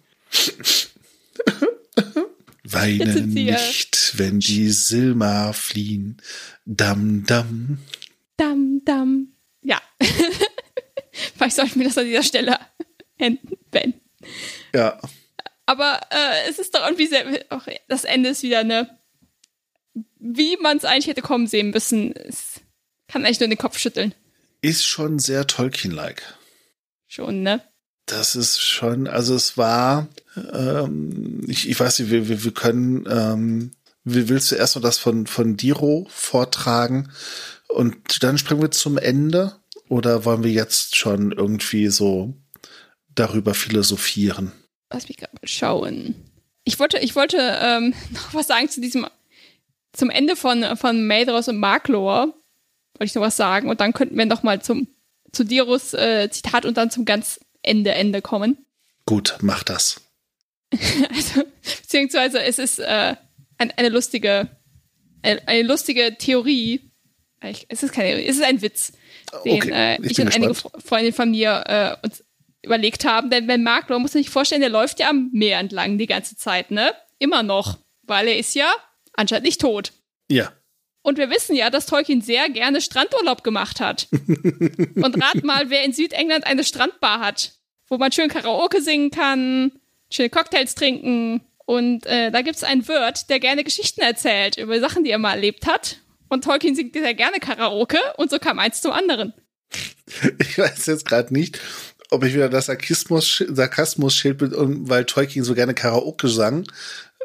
Weine nicht, wenn die Silmar fliehen. Dam, dam. Dam, dam. Ja. Vielleicht sollten wir das an dieser Stelle beenden. Ja. Aber äh, es ist doch irgendwie sehr, auch das Ende ist wieder, ne, wie man es eigentlich hätte kommen sehen müssen. Es kann eigentlich nur den Kopf schütteln. Ist schon sehr Tolkien-like. Schon, ne? Das ist schon, also es war, ähm, ich, ich weiß nicht, wir, wir, wir können, ähm, willst du erst noch das von, von Diro vortragen und dann springen wir zum Ende? Oder wollen wir jetzt schon irgendwie so darüber philosophieren? Lass mich gerade mal schauen. Ich wollte, ich wollte ähm, noch was sagen zu diesem, zum Ende von, von Maedhros und Maglor. Wollte ich noch was sagen. Und dann könnten wir noch mal zum, zu Diros äh, Zitat und dann zum ganz Ende, Ende kommen. Gut, mach das. Also, beziehungsweise es ist äh, ein, eine lustige, eine, eine lustige Theorie. Es ist keine Theorie, es ist ein Witz, den okay, äh, ich, ich und gespannt. einige Freunde von mir äh, uns überlegt haben. Denn wenn Maglor, muss man sich vorstellen, der läuft ja am Meer entlang die ganze Zeit, ne? Immer noch. Weil er ist ja anscheinend nicht tot. Ja. Und wir wissen ja, dass Tolkien sehr gerne Strandurlaub gemacht hat. Und rat mal, wer in Südengland eine Strandbar hat, wo man schön Karaoke singen kann, schöne Cocktails trinken. Und äh, da gibt's einen Wirt, der gerne Geschichten erzählt über Sachen, die er mal erlebt hat. Und Tolkien singt sehr gerne Karaoke und so kam eins zum anderen. Ich weiß jetzt gerade nicht, ob ich wieder das Sarkasmus, Sarkasmus-Schild bin, weil Tolkien so gerne Karaoke sang,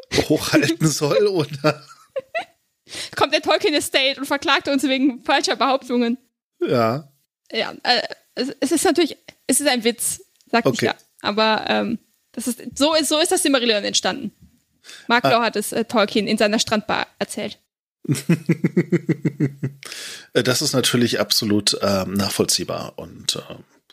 hochhalten soll, oder? Kommt der Tolkien Estate und verklagt uns wegen falscher Behauptungen. Ja. Ja, äh, es, es ist natürlich, es ist ein Witz, sagt okay. ich ja. Aber ähm, das ist, so, ist, so ist das Silmarillion entstanden. Mark ah. Law hat es äh, Tolkien in seiner Strandbar erzählt. Das ist natürlich absolut ähm, nachvollziehbar und äh,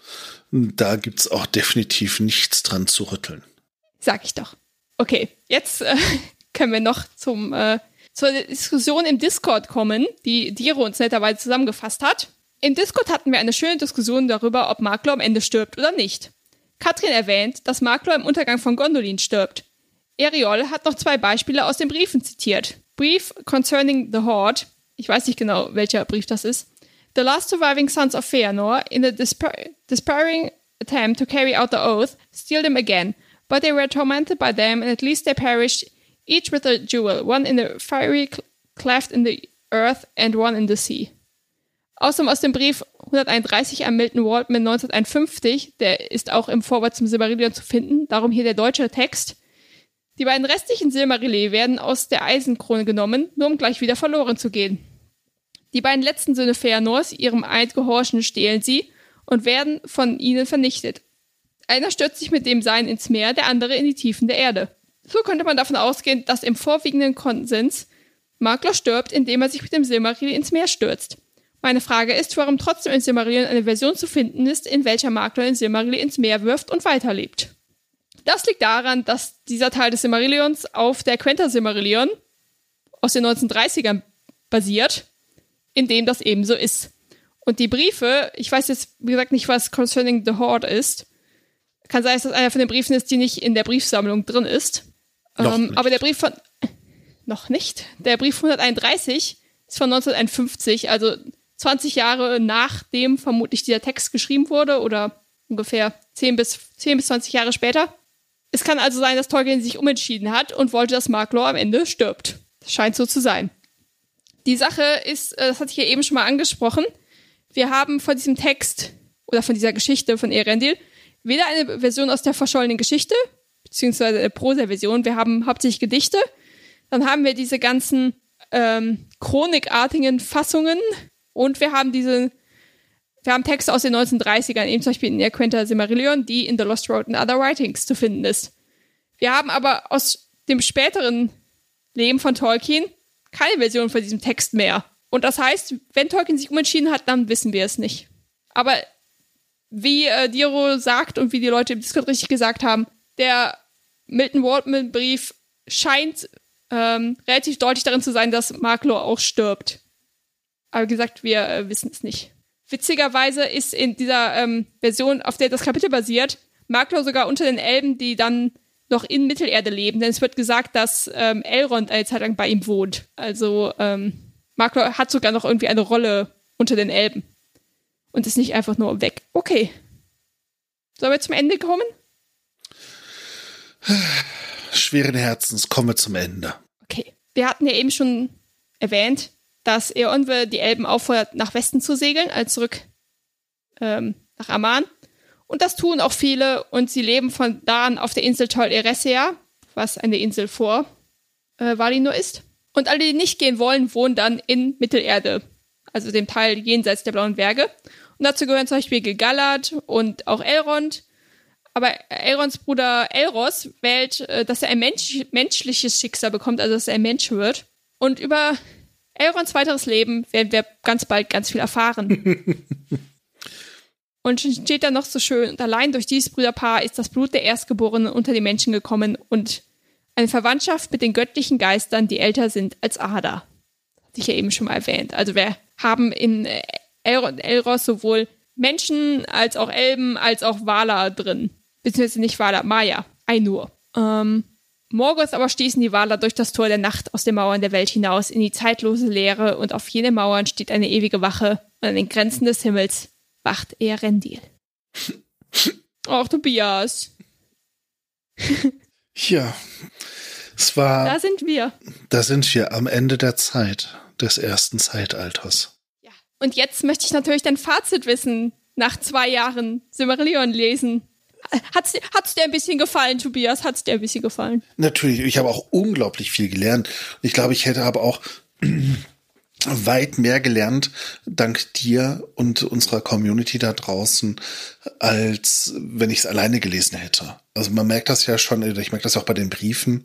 da gibt's auch definitiv nichts dran zu rütteln. Sag ich doch. Okay, jetzt äh, können wir noch zum äh, zur Diskussion im Discord kommen, die Diro uns netterweise zusammengefasst hat. Im Discord hatten wir eine schöne Diskussion darüber, ob Mark Law am Ende stirbt oder nicht. Katrin erwähnt, dass Mark Law im Untergang von Gondolin stirbt. Eriol hat noch zwei Beispiele aus den Briefen zitiert. Brief concerning the Horde, ich weiß nicht genau, welcher Brief das ist. The last surviving sons of Feanor, in a despair- despairing attempt to carry out the oath, steal them again, but they were tormented by them and at least they perished, each with a jewel, one in a fiery cleft in the earth and one in the sea. Außerdem aus dem Brief hunderteinunddreißig an Milton Waldman neunzehnhunderteinundfünfzig, der ist auch im Vorwort zum Silmarillion zu finden, darum hier der deutsche Text. Die beiden restlichen Silmarilli werden aus der Eisenkrone genommen, nur um gleich wieder verloren zu gehen. Die beiden letzten Söhne Feanors, ihrem Eid gehorchen, stehlen sie und werden von ihnen vernichtet. Einer stürzt sich mit dem Sein ins Meer, der andere in die Tiefen der Erde. So könnte man davon ausgehen, dass im vorwiegenden Konsens Mark Law stirbt, indem er sich mit dem Silmarilli ins Meer stürzt. Meine Frage ist, warum trotzdem in Silmarillion eine Version zu finden ist, in welcher Mark Law den Silmarilli ins Meer wirft und weiterlebt. Das liegt daran, dass dieser Teil des Silmarillions auf der Quenta-Silmarillion aus den neunzehnhundertdreißigern basiert, in dem das ebenso ist. Und die Briefe, ich weiß jetzt, wie gesagt, nicht, was Concerning the Horde ist. Kann sein, dass das einer von den Briefen ist, die nicht in der Briefsammlung drin ist. Ähm, aber der Brief von... Noch nicht. Der Brief hunderteinunddreißig ist von neunzehnhunderteinundfünfzig, also zwanzig Jahre nachdem vermutlich dieser Text geschrieben wurde oder ungefähr zehn bis zwanzig Jahre später. Es kann also sein, dass Tolkien sich umentschieden hat und wollte, dass Mark Law am Ende stirbt. Das scheint so zu sein. Die Sache ist, das hatte ich ja eben schon mal angesprochen, wir haben von diesem Text oder von dieser Geschichte von Eärendil weder eine Version aus der verschollenen Geschichte, beziehungsweise eine Prosa-Version, wir haben hauptsächlich Gedichte, dann haben wir diese ganzen ähm, chronikartigen Fassungen und wir haben diese Wir haben Texte aus den neunzehnhundertdreißigern, eben zum Beispiel in der Quenta Silmarillion, die in The Lost Road and Other Writings zu finden ist. Wir haben aber aus dem späteren Leben von Tolkien keine Version von diesem Text mehr. Und das heißt, wenn Tolkien sich umentschieden hat, dann wissen wir es nicht. Aber wie äh, Diro sagt und wie die Leute im Discord richtig gesagt haben, der Milton Waldman-Brief scheint ähm, relativ deutlich darin zu sein, dass Mark Law auch stirbt. Aber wie gesagt, wir äh, wissen es nicht. Witzigerweise ist in dieser ähm, Version, auf der das Kapitel basiert, Mark Law sogar unter den Elben, die dann noch in Mittelerde leben. Denn es wird gesagt, dass ähm, Elrond eine Zeit lang bei ihm wohnt. Also ähm, Mark Law hat sogar noch irgendwie eine Rolle unter den Elben. Und ist nicht einfach nur weg. Okay. Sollen wir zum Ende kommen? Schweren Herzens, kommen wir zum Ende. Okay. Wir hatten ja eben schon erwähnt, dass Eonwe die Elben auffordert, nach Westen zu segeln, als zurück ähm, nach Aman. Und das tun auch viele und sie leben von da an auf der Insel Tol Eressëa, was eine Insel vor äh, Valinor ist. Und alle, die nicht gehen wollen, wohnen dann in Mittelerde, also dem Teil jenseits der Blauen Berge. Und dazu gehören zum Beispiel Gil-galad und auch Elrond. Aber Elronds Bruder Elros wählt, äh, dass er ein Mensch, menschliches Schicksal bekommt, also dass er ein Mensch wird. Und über Elronds weiteres Leben werden wir ganz bald ganz viel erfahren. Und steht da noch so schön, und allein durch dieses Brüderpaar ist das Blut der Erstgeborenen unter die Menschen gekommen und eine Verwandtschaft mit den göttlichen Geistern, die älter sind als Ada. Das hatte ich ja eben schon mal erwähnt. Also wir haben in El- Elros sowohl Menschen als auch Elben als auch Valar drin. Beziehungsweise nicht Valar, Maya, Ainur. Ähm, Morgoth aber stießen die Valar durch das Tor der Nacht aus den Mauern der Welt hinaus in die zeitlose Leere und auf jenen Mauern steht eine ewige Wache und an den Grenzen des Himmels wacht Eärendil. Ach, Tobias. Ja, es war... Da sind wir. Da sind wir am Ende der Zeit des ersten Zeitalters. Ja. Und jetzt möchte ich natürlich dein Fazit wissen, nach zwei Jahren Silmarillion lesen. Hat's, hat's dir ein bisschen gefallen, Tobias? Hat's dir ein bisschen gefallen? Natürlich, ich habe auch unglaublich viel gelernt. Ich glaube, ich hätte aber auch weit mehr gelernt, dank dir und unserer Community da draußen, als wenn ich es alleine gelesen hätte. Also man merkt das ja schon, ich merke das auch bei den Briefen,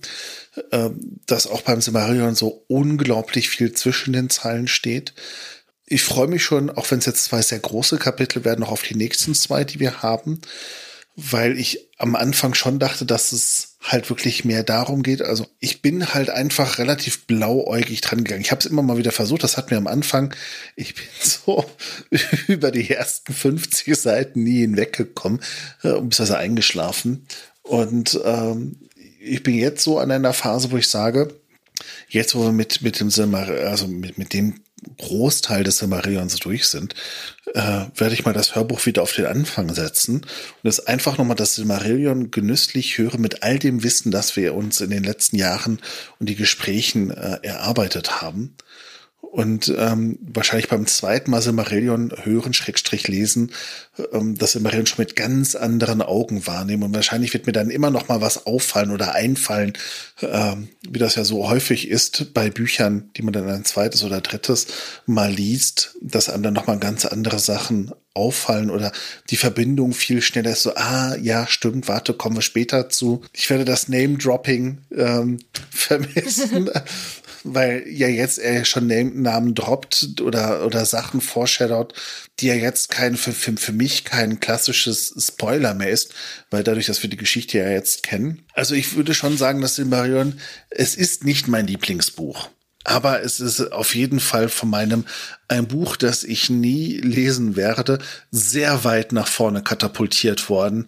dass auch beim Silmarillion so unglaublich viel zwischen den Zeilen steht. Ich freue mich schon, auch wenn es jetzt zwei sehr große Kapitel werden, noch auf die nächsten zwei, die wir haben, weil ich am Anfang schon dachte, dass es halt wirklich mehr darum geht. Also ich bin halt einfach relativ blauäugig dran gegangen. Ich habe es immer mal wieder versucht, das hat mir am Anfang, ich bin so über die ersten fünfzig Seiten nie hinweggekommen, äh, bis also eingeschlafen. Und ähm, ich bin jetzt so an einer Phase, wo ich sage, jetzt wo wir mit, mit dem Silmarillion, also mit, mit dem Großteil des Silmarillions durch sind, äh, werde ich mal das Hörbuch wieder auf den Anfang setzen und es einfach nochmal das Silmarillion genüsslich höre mit all dem Wissen, das wir uns in den letzten Jahren und die Gesprächen äh, erarbeitet haben. Und ähm, wahrscheinlich beim zweiten Mal Silmarillion hören, Schrägstrich lesen, ähm, das Silmarillion schon mit ganz anderen Augen wahrnehmen. Und wahrscheinlich wird mir dann immer noch mal was auffallen oder einfallen, ähm, wie das ja so häufig ist bei Büchern, die man dann ein zweites oder drittes Mal liest, dass einem dann noch mal ganz andere Sachen auffallen oder die Verbindung viel schneller ist so, ah, ja, stimmt, warte, kommen wir später zu. Ich werde das Name-Dropping ähm, vermissen, weil ja jetzt er schon Namen droppt oder oder Sachen foreshadowt, die ja jetzt kein für, für, für mich kein klassisches Spoiler mehr ist, weil dadurch, dass wir die Geschichte ja jetzt kennen. Also ich würde schon sagen, dass Silmarillion, es ist nicht mein Lieblingsbuch. Aber es ist auf jeden Fall von meinem, ein Buch, das ich nie lesen werde, sehr weit nach vorne katapultiert worden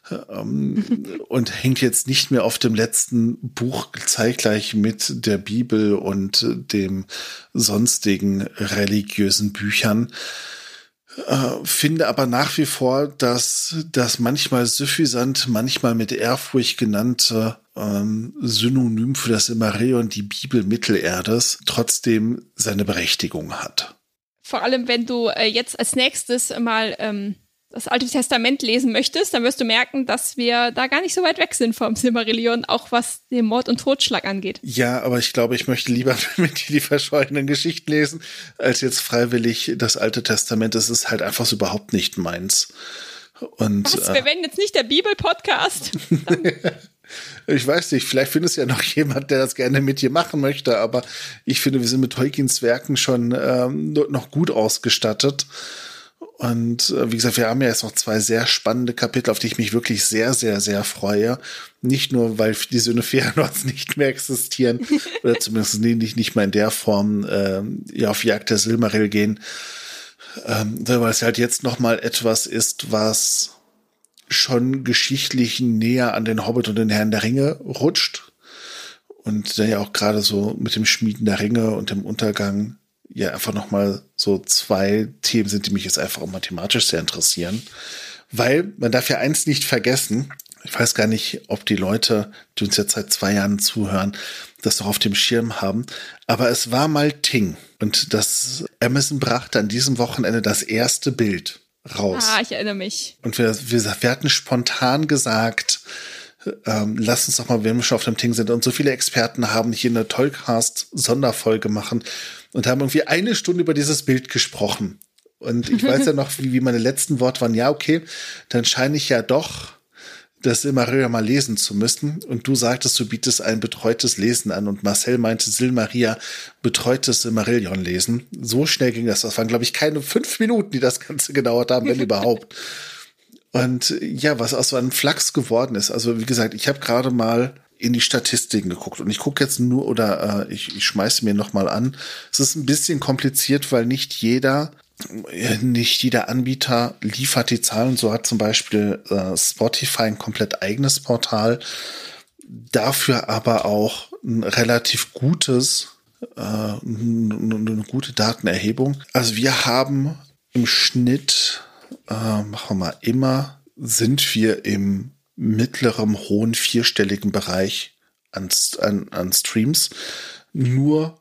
ähm, und hängt jetzt nicht mehr auf dem letzten Buch zeitgleich mit der Bibel und dem sonstigen religiösen Büchern. Äh, finde aber nach wie vor, dass das manchmal suffisant, manchmal mit Ehrfurcht genannte ähm, Synonym für das Silmarillion, die Bibel Mittelerdes, trotzdem seine Berechtigung hat. Vor allem, wenn du äh, jetzt als nächstes mal ähm, das Alte Testament lesen möchtest, dann wirst du merken, dass wir da gar nicht so weit weg sind vom Silmarillion, auch was den Mord und Totschlag angeht. Ja, aber ich glaube, ich möchte lieber mit dir die verschollenen Geschichten lesen, als jetzt freiwillig das Alte Testament. Das ist halt einfach so überhaupt nicht meins. Und, was? Wir werden jetzt nicht der Bibel-Podcast. Ich weiß nicht, vielleicht findest du ja noch jemand, der das gerne mit dir machen möchte, aber ich finde, wir sind mit Tolkiens Werken schon ähm, noch gut ausgestattet. Und äh, wie gesagt, wir haben ja jetzt noch zwei sehr spannende Kapitel, auf die ich mich wirklich sehr, sehr, sehr freue. Nicht nur, weil die Söhne Fëanors nicht mehr existieren oder zumindest nicht, nicht mehr in der Form äh, ja, auf Jagd der Silmaril gehen, ähm, weil es halt jetzt noch mal etwas ist, was schon geschichtlich näher an den Hobbit und den Herrn der Ringe rutscht. Und der ja auch gerade so mit dem Schmieden der Ringe und dem Untergang ja einfach noch mal so zwei Themen sind, die mich jetzt einfach auch mathematisch sehr interessieren. Weil man darf ja eins nicht vergessen, ich weiß gar nicht, ob die Leute, die uns jetzt seit zwei Jahren zuhören, das noch auf dem Schirm haben, aber es war mal Ting. Und das Amazon brachte an diesem Wochenende das erste Bild raus. Ah, ich erinnere mich. Und wir, wir, wir hatten spontan gesagt, ähm, lass uns doch mal, wenn wir schon auf dem Ting sind, und so viele Experten haben hier eine Tollcast-Sonderfolge machen und haben irgendwie eine Stunde über dieses Bild gesprochen. Und ich weiß ja noch, wie, wie meine letzten Worte waren, ja, okay, dann scheine ich ja doch das Silmarillion mal lesen zu müssen. Und du sagtest, du bietest ein betreutes Lesen an. Und Marcel meinte, Silmaria, betreutes Silmarillion lesen. So schnell ging das. Das waren, glaube ich, keine fünf Minuten, die das Ganze gedauert haben, wenn überhaupt. Und ja, was aus so einem Flachs geworden ist. Also wie gesagt, ich habe gerade mal in die Statistiken geguckt. Und ich gucke jetzt nur, oder äh, ich, ich schmeiße mir noch mal an. Es ist ein bisschen kompliziert, weil nicht jeder Nicht jeder Anbieter liefert die Zahlen. So hat zum Beispiel äh, Spotify ein komplett eigenes Portal. Dafür aber auch ein relativ gutes, äh, eine gute Datenerhebung. Also wir haben im Schnitt, äh, machen wir mal immer, sind wir im mittleren, hohen, vierstelligen Bereich an, an, an Streams. Nur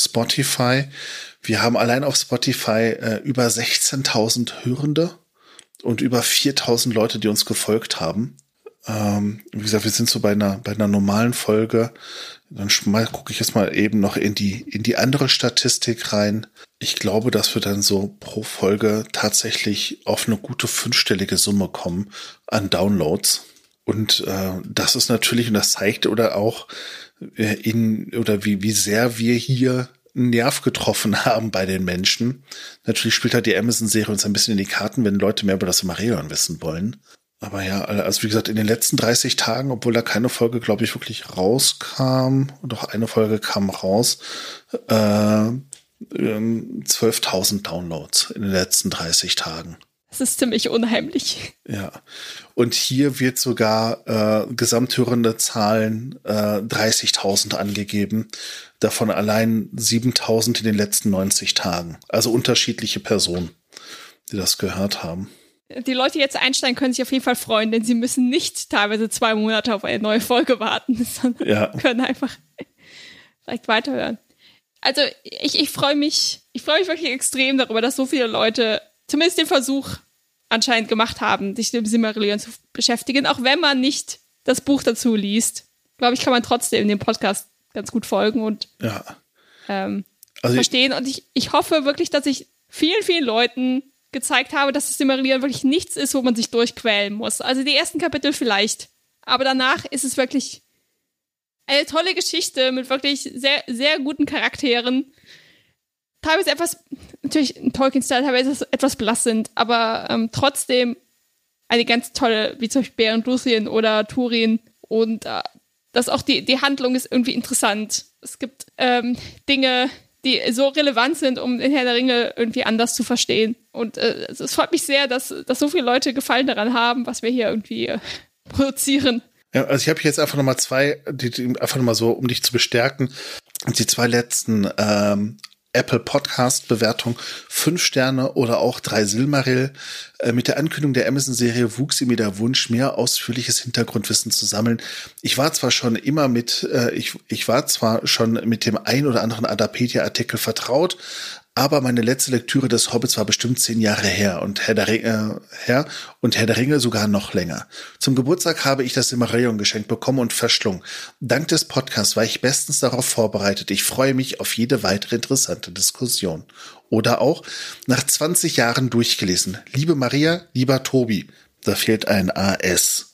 Spotify. Wir haben allein auf Spotify äh, über sechzehntausend Hörende. und über viertausend Leute, die uns gefolgt haben. Ähm, wie gesagt, wir sind so bei einer, bei einer normalen Folge. Dann gucke ich jetzt mal eben noch in die, in die andere Statistik rein. Ich glaube, dass wir dann so pro Folge tatsächlich auf eine gute fünfstellige Summe kommen an Downloads. Und äh, das ist natürlich, und das zeigt oder auch äh, in, oder wie, wie sehr wir hier einen Nerv getroffen haben bei den Menschen. Natürlich spielt halt die Amazon-Serie uns ein bisschen in die Karten, wenn Leute mehr über das Silmarillion wissen wollen. Aber ja, also wie gesagt, in den letzten dreißig Tagen, obwohl da keine Folge, glaube ich, wirklich rauskam, doch eine Folge kam raus, äh, zwölftausend Downloads in den letzten dreißig Tagen. Das ist ziemlich unheimlich. Ja, und hier wird sogar äh, gesamthörende Zahlen äh, dreißigtausend angegeben, davon allein siebentausend in den letzten neunzig Tagen. Also unterschiedliche Personen, die das gehört haben. Die Leute, die jetzt einsteigen, können sich auf jeden Fall freuen, denn sie müssen nicht teilweise zwei Monate auf eine neue Folge warten, sondern ja. können einfach vielleicht weiterhören. Also ich, ich freue mich, ich freue mich wirklich extrem darüber, dass so viele Leute zumindest den Versuch anscheinend gemacht haben, sich mit dem Silmarillion zu beschäftigen, auch wenn man nicht das Buch dazu liest. Glaube ich, kann man trotzdem dem Podcast ganz gut folgen und ja. ähm, also verstehen. Und ich, ich hoffe wirklich, dass ich vielen, vielen Leuten gezeigt habe, dass das Silmarillion wirklich nichts ist, wo man sich durchquälen muss. Also die ersten Kapitel vielleicht, aber danach ist es wirklich eine tolle Geschichte mit wirklich sehr, sehr guten Charakteren. Teilweise etwas, natürlich ein Tolkien-Style, teilweise etwas blass sind, aber ähm, trotzdem eine ganz tolle, wie zum Beispiel Beren Luthien oder Turin und äh, dass auch die, die Handlung ist irgendwie interessant. Es gibt ähm, Dinge, die so relevant sind, um den Herr der Ringe irgendwie anders zu verstehen. Und äh, es freut mich sehr, dass, dass so viele Leute Gefallen daran haben, was wir hier irgendwie äh, produzieren. Ja, also ich habe jetzt einfach nochmal zwei, die, die, einfach nochmal so, um dich zu bestärken, die zwei letzten ähm, Apple Podcast Bewertung, fünf Sterne oder auch drei Silmaril. Äh, mit der Ankündigung der Amazon-Serie wuchs in mir der Wunsch, mehr ausführliches Hintergrundwissen zu sammeln. Ich war zwar schon immer mit, äh, ich, ich war zwar schon mit dem ein oder anderen Adapedia-Artikel vertraut, aber meine letzte Lektüre des Hobbits war bestimmt zehn Jahre her und Herr der Ringe, äh, her und Herr der Ringe sogar noch länger. Zum Geburtstag habe ich das Silmarillion geschenkt bekommen und verschlungen. Dank des Podcasts war ich bestens darauf vorbereitet. Ich freue mich auf jede weitere interessante Diskussion. Oder auch nach zwanzig Jahren durchgelesen. Liebe Maria, lieber Tobi. Da fehlt ein A S.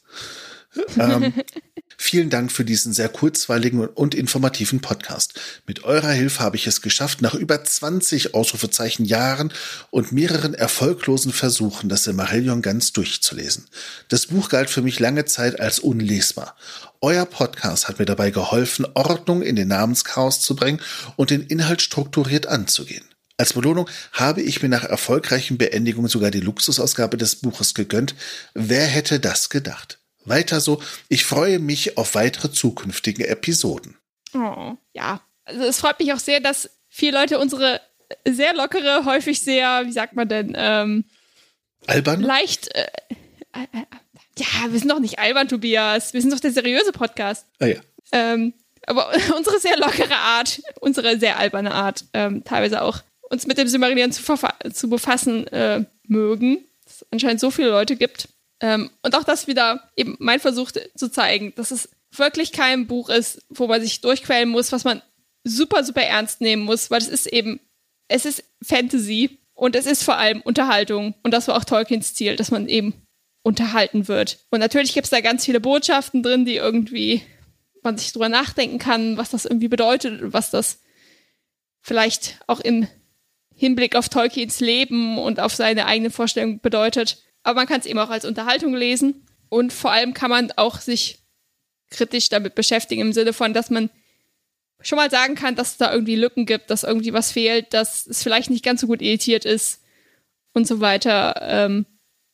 ähm, Vielen Dank für diesen sehr kurzweiligen und informativen Podcast. Mit eurer Hilfe habe ich es geschafft, nach über zwanzig Ausrufezeichen Jahren und mehreren erfolglosen Versuchen das Silmarillion ganz durchzulesen. Das Buch galt für mich lange Zeit als unlesbar. Euer Podcast hat mir dabei geholfen, Ordnung in den Namenschaos zu bringen und den Inhalt strukturiert anzugehen. Als Belohnung habe ich mir nach erfolgreichen Beendigungen sogar die Luxusausgabe des Buches gegönnt. Wer hätte das gedacht? Weiter so, ich freue mich auf weitere zukünftige Episoden. Oh, ja. Also es freut mich auch sehr, dass viele Leute unsere sehr lockere, häufig sehr, wie sagt man denn, ähm, albern? Leicht, äh, äh, ja, wir sind doch nicht albern, Tobias. Wir sind doch der seriöse Podcast. Ah ja. Ähm, aber unsere sehr lockere Art, unsere sehr alberne Art, ähm, teilweise auch uns mit dem Silmarillion zu, zu befassen äh, mögen. Dass es anscheinend so viele Leute gibt. Ähm, und auch das wieder eben mein Versuch zu zeigen, dass es wirklich kein Buch ist, wo man sich durchquälen muss, was man super, super ernst nehmen muss, weil es ist eben, es ist Fantasy und es ist vor allem Unterhaltung. Und das war auch Tolkiens Ziel, dass man eben unterhalten wird. Und natürlich gibt es da ganz viele Botschaften drin, die irgendwie man sich drüber nachdenken kann, was das irgendwie bedeutet und was das vielleicht auch im Hinblick auf Tolkiens Leben und auf seine eigene Vorstellung bedeutet. Aber man kann es eben auch als Unterhaltung lesen und vor allem kann man auch sich kritisch damit beschäftigen im Sinne von, dass man schon mal sagen kann, dass es da irgendwie Lücken gibt, dass irgendwie was fehlt, dass es vielleicht nicht ganz so gut editiert ist und so weiter, ähm,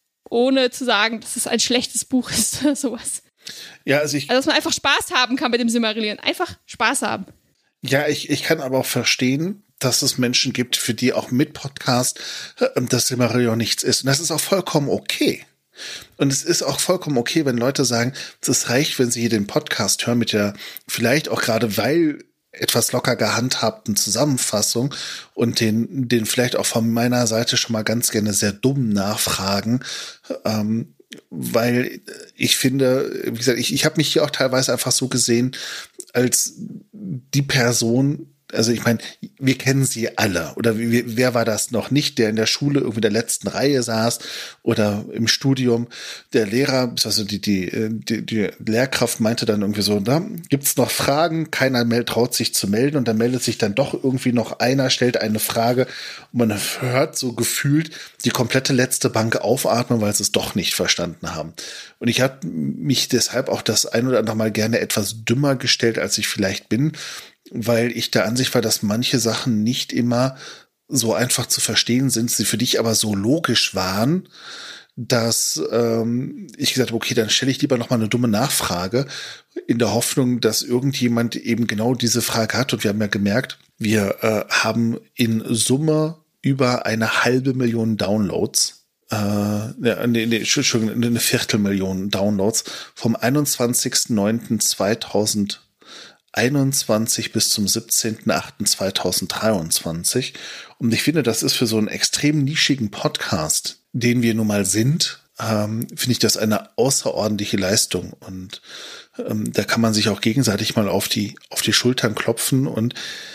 ohne zu sagen, dass es ein schlechtes Buch ist oder sowas. Ja, also ich... Also, dass man einfach Spaß haben kann mit dem Silmarillion. Einfach Spaß haben. Ja, ich, ich kann aber auch verstehen, dass es Menschen gibt, für die auch mit Podcast das Silmarillion nichts ist. Und das ist auch vollkommen okay. Und es ist auch vollkommen okay, wenn Leute sagen, es reicht, wenn sie hier den Podcast hören mit der, vielleicht auch gerade, weil etwas locker gehandhabten Zusammenfassung und den, den vielleicht auch von meiner Seite schon mal ganz gerne sehr dummen Nachfragen, ähm, weil ich finde, wie gesagt, ich, ich habe mich hier auch teilweise einfach so gesehen, als die Person, also ich meine, wir kennen sie alle. Oder wie, wer war das noch nicht, der in der Schule irgendwie in der letzten Reihe saß oder im Studium? Der Lehrer, also die, die, die, die Lehrkraft meinte dann irgendwie so, da gibt's noch Fragen, keiner traut sich zu melden und dann meldet sich dann doch irgendwie noch einer, stellt eine Frage und man hört so gefühlt die komplette letzte Bank aufatmen, weil sie es doch nicht verstanden haben. Und ich habe mich deshalb auch das ein oder andere Mal gerne etwas dümmer gestellt, als ich vielleicht bin, weil ich der Ansicht war, dass manche Sachen nicht immer so einfach zu verstehen sind, sie für dich aber so logisch waren, dass ähm, ich gesagt habe, okay, dann stelle ich lieber noch mal eine dumme Nachfrage in der Hoffnung, dass irgendjemand eben genau diese Frage hat. Und wir haben ja gemerkt, wir äh, haben in Summe über eine halbe Million Downloads, äh, nee, nee, Entschuldigung, eine Viertelmillion Downloads vom einundzwanzigsten neunten zweitausendeinundzwanzig bis zum siebzehnten achten zweitausenddreiundzwanzig. Und ich finde, das ist für so einen extrem nischigen Podcast, den wir nun mal sind, ähm, finde ich das eine außerordentliche Leistung. Und ähm, da kann man sich auch gegenseitig mal auf die, auf die Schultern klopfen. Und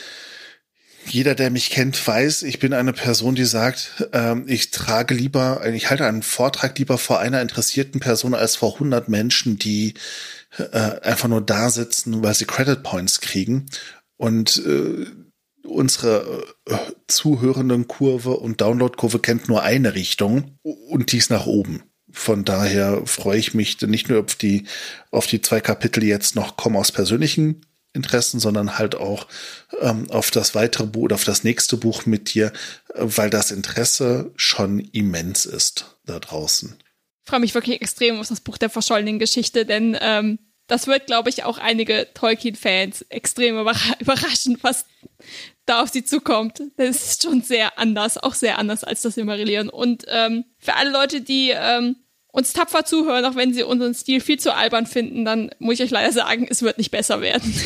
jeder, der mich kennt, weiß, ich bin eine Person, die sagt, ähm, ich trage lieber, ich halte einen Vortrag lieber vor einer interessierten Person als vor hundert Menschen, die äh, einfach nur da sitzen, weil sie Credit Points kriegen. Und äh, unsere äh, Zuhörendenkurve und Downloadkurve kennt nur eine Richtung und die ist nach oben. Von daher freue ich mich nicht nur auf die, auf die zwei Kapitel, die jetzt noch kommen aus persönlichen Interessen, sondern halt auch ähm, auf das weitere Buch oder auf das nächste Buch mit dir, weil das Interesse schon immens ist da draußen. Ich freue mich wirklich extrem auf das Buch der verschollenen Geschichte, denn ähm, das wird, glaube ich, auch einige Tolkien-Fans extrem überra- überraschen, was da auf sie zukommt. Das ist schon sehr anders, auch sehr anders als das Silmarillion. Und ähm, für alle Leute, die ähm, uns tapfer zuhören, auch wenn sie unseren Stil viel zu albern finden, dann muss ich euch leider sagen, es wird nicht besser werden.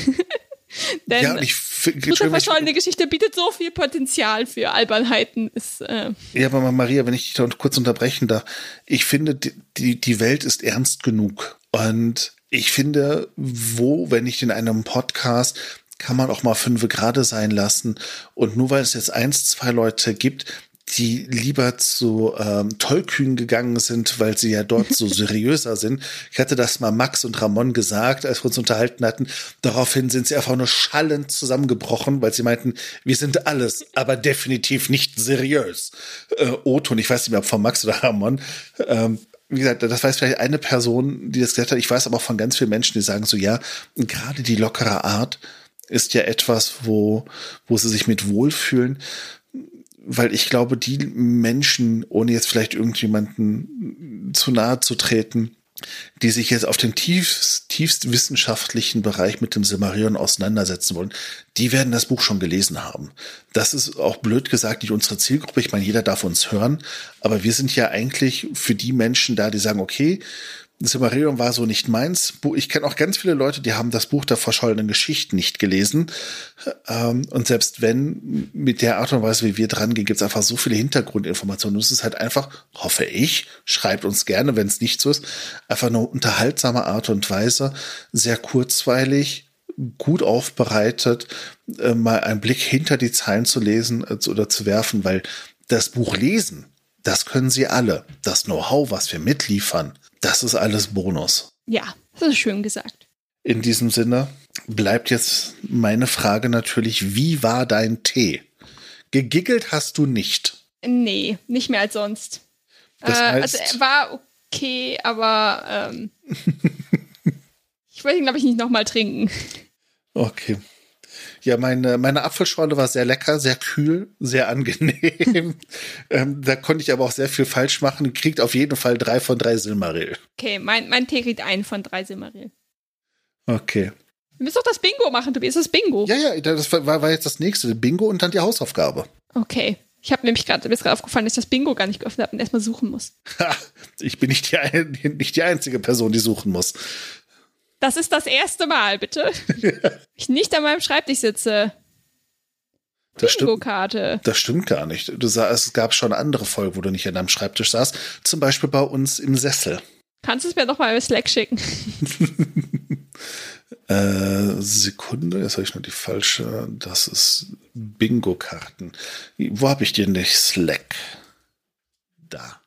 Denn ja, ich f- Buch der verschollene Geschichte bietet so viel Potenzial für Albernheiten. Ist, äh ja, aber Maria, wenn ich dich da kurz unterbrechen darf, ich finde, die, die Welt ist ernst genug. Und ich finde, wo, wenn nicht in einem Podcast, kann man auch mal fünf gerade sein lassen. Und nur weil es jetzt eins, zwei Leute gibt, die lieber zu ähm, Tollkühn gegangen sind, weil sie ja dort so seriöser sind. Ich hatte das mal Max und Ramon gesagt, als wir uns unterhalten hatten. Daraufhin sind sie einfach nur schallend zusammengebrochen, weil sie meinten, wir sind alles, aber definitiv nicht seriös. Äh, O-Ton, ich weiß nicht mehr, ob von Max oder Ramon. Ähm, wie gesagt, das weiß vielleicht eine Person, die das gesagt hat. Ich weiß aber auch von ganz vielen Menschen, die sagen so, ja, gerade die lockere Art ist ja etwas, wo, wo sie sich mit wohlfühlen. Weil ich glaube, die Menschen, ohne jetzt vielleicht irgendjemanden zu nahe zu treten, die sich jetzt auf den tiefst, tiefst wissenschaftlichen Bereich mit dem Silmarillion auseinandersetzen wollen, die werden das Buch schon gelesen haben. Das ist auch blöd gesagt nicht unsere Zielgruppe. Ich meine, jeder darf uns hören, aber wir sind ja eigentlich für die Menschen da, die sagen, okay, das Silmarillion war so nicht meins. Ich kenne auch ganz viele Leute, die haben das Buch der verschollenen Geschichten nicht gelesen. Und selbst wenn, mit der Art und Weise, wie wir dran gehen, gibt es einfach so viele Hintergrundinformationen. Es ist halt einfach, hoffe ich, schreibt uns gerne, wenn es nicht so ist, einfach eine unterhaltsame Art und Weise, sehr kurzweilig, gut aufbereitet, mal einen Blick hinter die Zeilen zu lesen oder zu werfen, weil das Buch lesen, das können sie alle. Das Know-how, was wir mitliefern, das ist alles Bonus. Ja, das ist schön gesagt. In diesem Sinne bleibt jetzt meine Frage natürlich, wie war dein Tee? Gegiggelt hast du nicht? Nee, nicht mehr als sonst. Das äh, heißt, also er war okay, aber ähm, ich wollte ihn, glaube ich, nicht nochmal trinken. Okay. Ja, meine, meine Apfelschorle war sehr lecker, sehr kühl, sehr angenehm. ähm, da konnte ich aber auch sehr viel falsch machen. Kriegt auf jeden Fall drei von drei Silmaril. Okay, mein, mein Tee kriegt einen von drei Silmaril. Okay. Wir müssen doch das Bingo machen, Tobi. Ist das Bingo? Ja, ja, das war, war jetzt das nächste. Bingo und dann die Hausaufgabe. Okay. Ich habe nämlich gerade, mir ist gerade aufgefallen, dass ich das Bingo gar nicht geöffnet habe und erstmal suchen muss. Ha, ich bin nicht die, ein, nicht die einzige Person, die suchen muss. Das ist das erste Mal, bitte. Ich nicht an meinem Schreibtisch sitze. Das stimmt, Bingo-Karte. das stimmt gar nicht. Du sah, es gab schon andere Folgen, wo du nicht an deinem Schreibtisch saßt. Zum Beispiel bei uns im Sessel. Kannst du es mir doch mal über Slack schicken? äh, Sekunde, jetzt habe ich nur die falsche. Das ist Bingo-Karten. Wo habe ich die nicht? Slack. Da.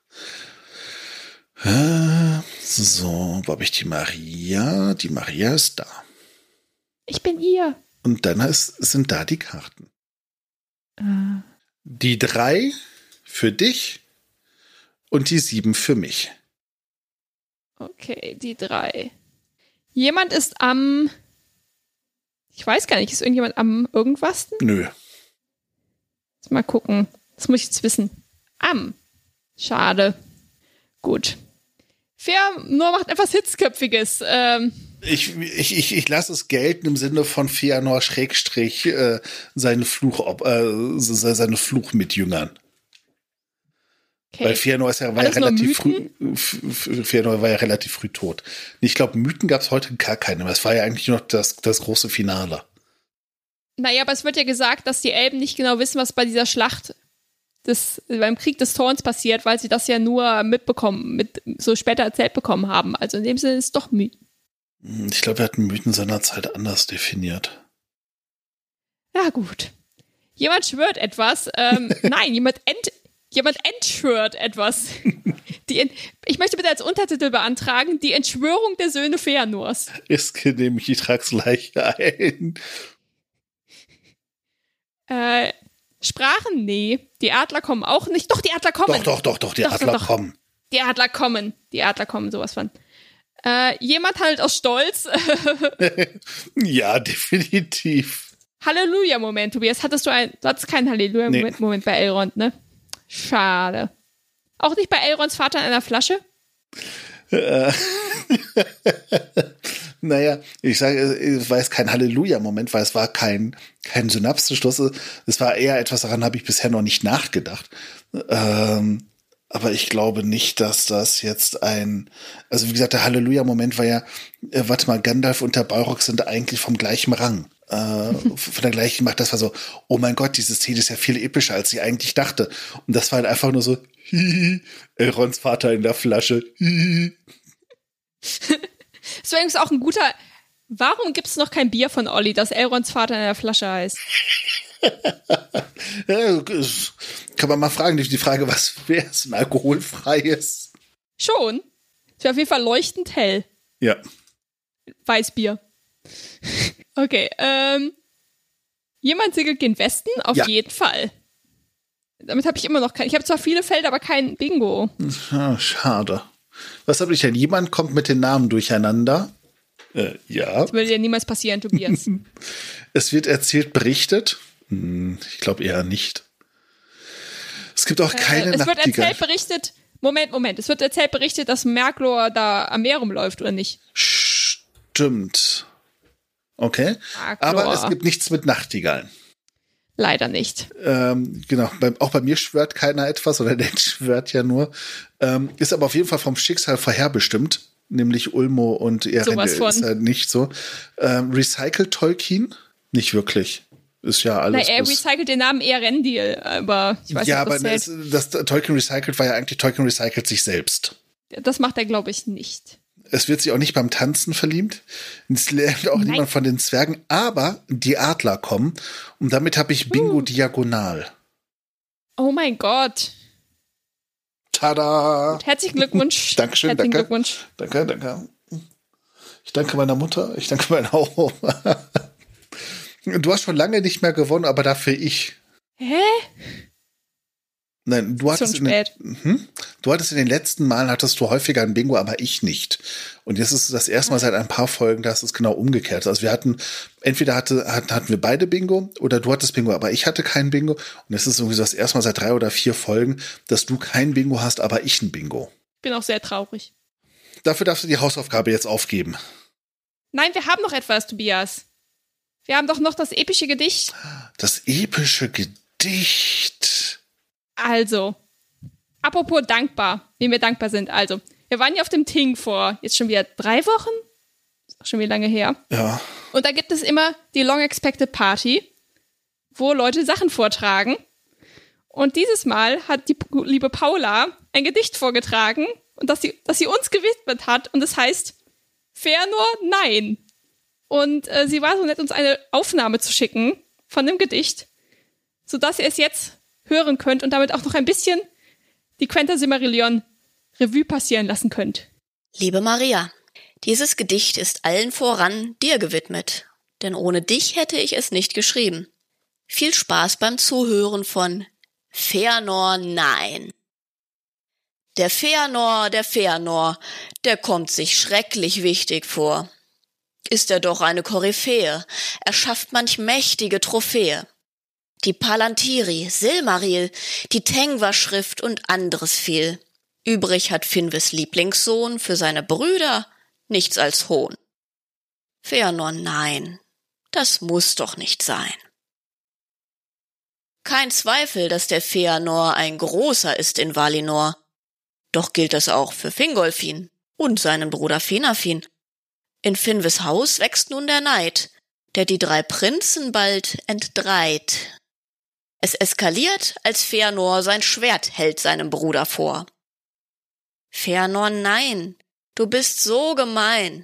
Äh, so, wo habe ich die Maria? Die Maria ist da. Ich bin hier. Und dann ist, sind da die Karten. Äh. Die drei für dich und die sieben für mich. Okay, die drei. Jemand ist am... Ich weiß gar nicht, ist irgendjemand am irgendwas? Nö. Jetzt mal gucken. Das muss ich jetzt wissen. Am. Schade. Gut. Fair nur macht etwas Hitzköpfiges. Ähm... Ich, ich, ich, ich lasse es gelten im Sinne von Fëanor Schrägstrich äh, seine Fluch, äh, seine Fluch mit Jüngern. Okay. Weil Fëanor ist ja, war ja relativ früh, Fëanor war ja relativ früh tot. Ich glaube, Mythen gab es heute gar keine mehr. Es war ja eigentlich noch das, das große Finale. Naja, aber es wird ja gesagt, dass die Elben nicht genau wissen, was bei dieser Schlacht des, beim Krieg des Thorns passiert, weil sie das ja nur mitbekommen, mit so später erzählt bekommen haben. Also in dem Sinne ist es doch Mythen. Ich glaube, wir hatten Mythen seinerzeit anders definiert. Ja, gut. Jemand schwört etwas. Ähm, nein, jemand, ent, jemand entschwört etwas. Die, ich möchte bitte als Untertitel beantragen, die Entschwörung der Söhne Fëanors. Ist genehmigt, ich trage es gleich ein. Äh, Sprachen? Nee. Die Adler kommen auch nicht. Doch, die Adler kommen. Doch, doch, doch, doch, die doch, Adler doch, doch. kommen. Die Adler kommen. Die Adler kommen, sowas von. Äh, jemand handelt aus Stolz. Ja, definitiv. Halleluja-Moment, Tobias. Hattest du ein, du hattest keinen Halleluja-Moment nee. bei Elrond, ne? Schade. Auch nicht bei Elronds Vater in einer Flasche? Äh. Naja, ich sage, es war jetzt kein Halleluja-Moment, weil es war kein, kein Synapsenschluss. Es war eher etwas, daran habe ich bisher noch nicht nachgedacht. Ähm, Aber ich glaube nicht, dass das jetzt ein, also wie gesagt, der Halleluja-Moment war ja, äh, warte mal, Gandalf und der Balrog sind eigentlich vom gleichen Rang, äh, von der gleichen Macht. Das war so, oh mein Gott, diese Szene ist ja viel epischer, als ich eigentlich dachte. Und das war halt einfach nur so, hihi, Elrons Vater in der Flasche, hihi. Das war übrigens auch ein guter, warum gibt es noch kein Bier von Olli, das Elrons Vater in der Flasche heißt? Ja, kann man mal fragen, die Frage, was wäre es, ein alkoholfreies? Schon. Es wäre auf jeden Fall leuchtend hell. Ja. Weißbier. Okay, ähm. Jemand segelt gen Westen? Auf ja. jeden Fall. Damit habe ich immer noch kein. Ich habe zwar viele Felder, aber kein Bingo. Ja, schade. Was habe ich denn? Jemand kommt mit den Namen durcheinander. Äh, ja. Das würde dir niemals passieren, Tobias. Es wird erzählt, berichtet. Ich glaube eher nicht. Es gibt auch keine äh, Es wird Nachtigall. erzählt, berichtet, Moment, Moment, es wird erzählt, berichtet, dass Merklor da am Meer rumläuft, oder nicht? Stimmt. Okay. Merklor. Aber es gibt nichts mit Nachtigallen. Leider nicht. Ähm, genau, bei, auch bei mir schwört keiner etwas, oder der schwört ja nur. Ähm, ist aber auf jeden Fall vom Schicksal vorherbestimmt, nämlich Ulmo und Eärendil ist halt nicht so. Ähm, recycelt Tolkien? Nicht wirklich. Ist ja alles. Na, er recycelt den Namen Eärendil, aber ich weiß ja, nicht, ob das aber das, das Tolkien recycelt war ja eigentlich, Tolkien recycelt sich selbst. Das macht er, glaube ich, nicht. Es wird sich auch nicht beim Tanzen verliebt. Es lernt auch Nein. niemand von den Zwergen, aber die Adler kommen und damit habe ich Bingo uh. diagonal. Oh mein Gott. Tada! Und herzlichen Glückwunsch. Dankeschön, herzlichen danke. Glückwunsch. Danke, danke. Ich danke meiner Mutter, ich danke meiner Oma. Du hast schon lange nicht mehr gewonnen, aber dafür ich. Hä? Nein, du hattest, in den, hm? du hattest in den letzten Malen hattest du häufiger ein Bingo, aber ich nicht. Und jetzt ist es das erste Mal seit ein paar Folgen, dass es genau umgekehrt ist. Also wir hatten, entweder hatte, hatten wir beide Bingo oder du hattest Bingo, aber ich hatte kein Bingo. Und es ist irgendwie so das erste Mal seit drei oder vier Folgen, dass du kein Bingo hast, aber ich ein Bingo. Ich bin auch sehr traurig. Dafür darfst du die Hausaufgabe jetzt aufgeben. Nein, wir haben noch etwas, Tobias. Wir haben doch noch das epische Gedicht. Das epische Gedicht. Also, apropos dankbar, wie wir dankbar sind. Also, wir waren ja auf dem Ting vor jetzt schon wieder drei Wochen. schon wie lange her. Ja. Und da gibt es immer die Long Expected Party, wo Leute Sachen vortragen. Und dieses Mal hat die liebe Paula ein Gedicht vorgetragen, und das sie, das sie uns gewidmet hat. Und es heißt Fëanor Nein. Und äh, sie war so nett, uns eine Aufnahme zu schicken von dem Gedicht, sodass ihr es jetzt hören könnt und damit auch noch ein bisschen die Quenta Silmarillion Revue passieren lassen könnt. Liebe Maria, dieses Gedicht ist allen voran dir gewidmet, denn ohne dich hätte ich es nicht geschrieben. Viel Spaß beim Zuhören von Fëanor Nein. Der Fëanor, der Fëanor, der kommt sich schrecklich wichtig vor. Ist er doch eine Koryphäe, er schafft manch mächtige Trophäe. Die Palantiri, Silmaril, die Tengwa-Schrift und anderes viel. Übrig hat Finwës Lieblingssohn für seine Brüder nichts als Hohn. Fëanor Nein, das muss doch nicht sein. Kein Zweifel, dass der Fëanor ein großer ist in Valinor. Doch gilt das auch für Fingolfin und seinen Bruder Finarfin. In Finwës Haus wächst nun der Neid, der die drei Prinzen bald entdreit. Es eskaliert, als Fëanor sein Schwert hält seinem Bruder vor. Fëanor Nein, du bist so gemein.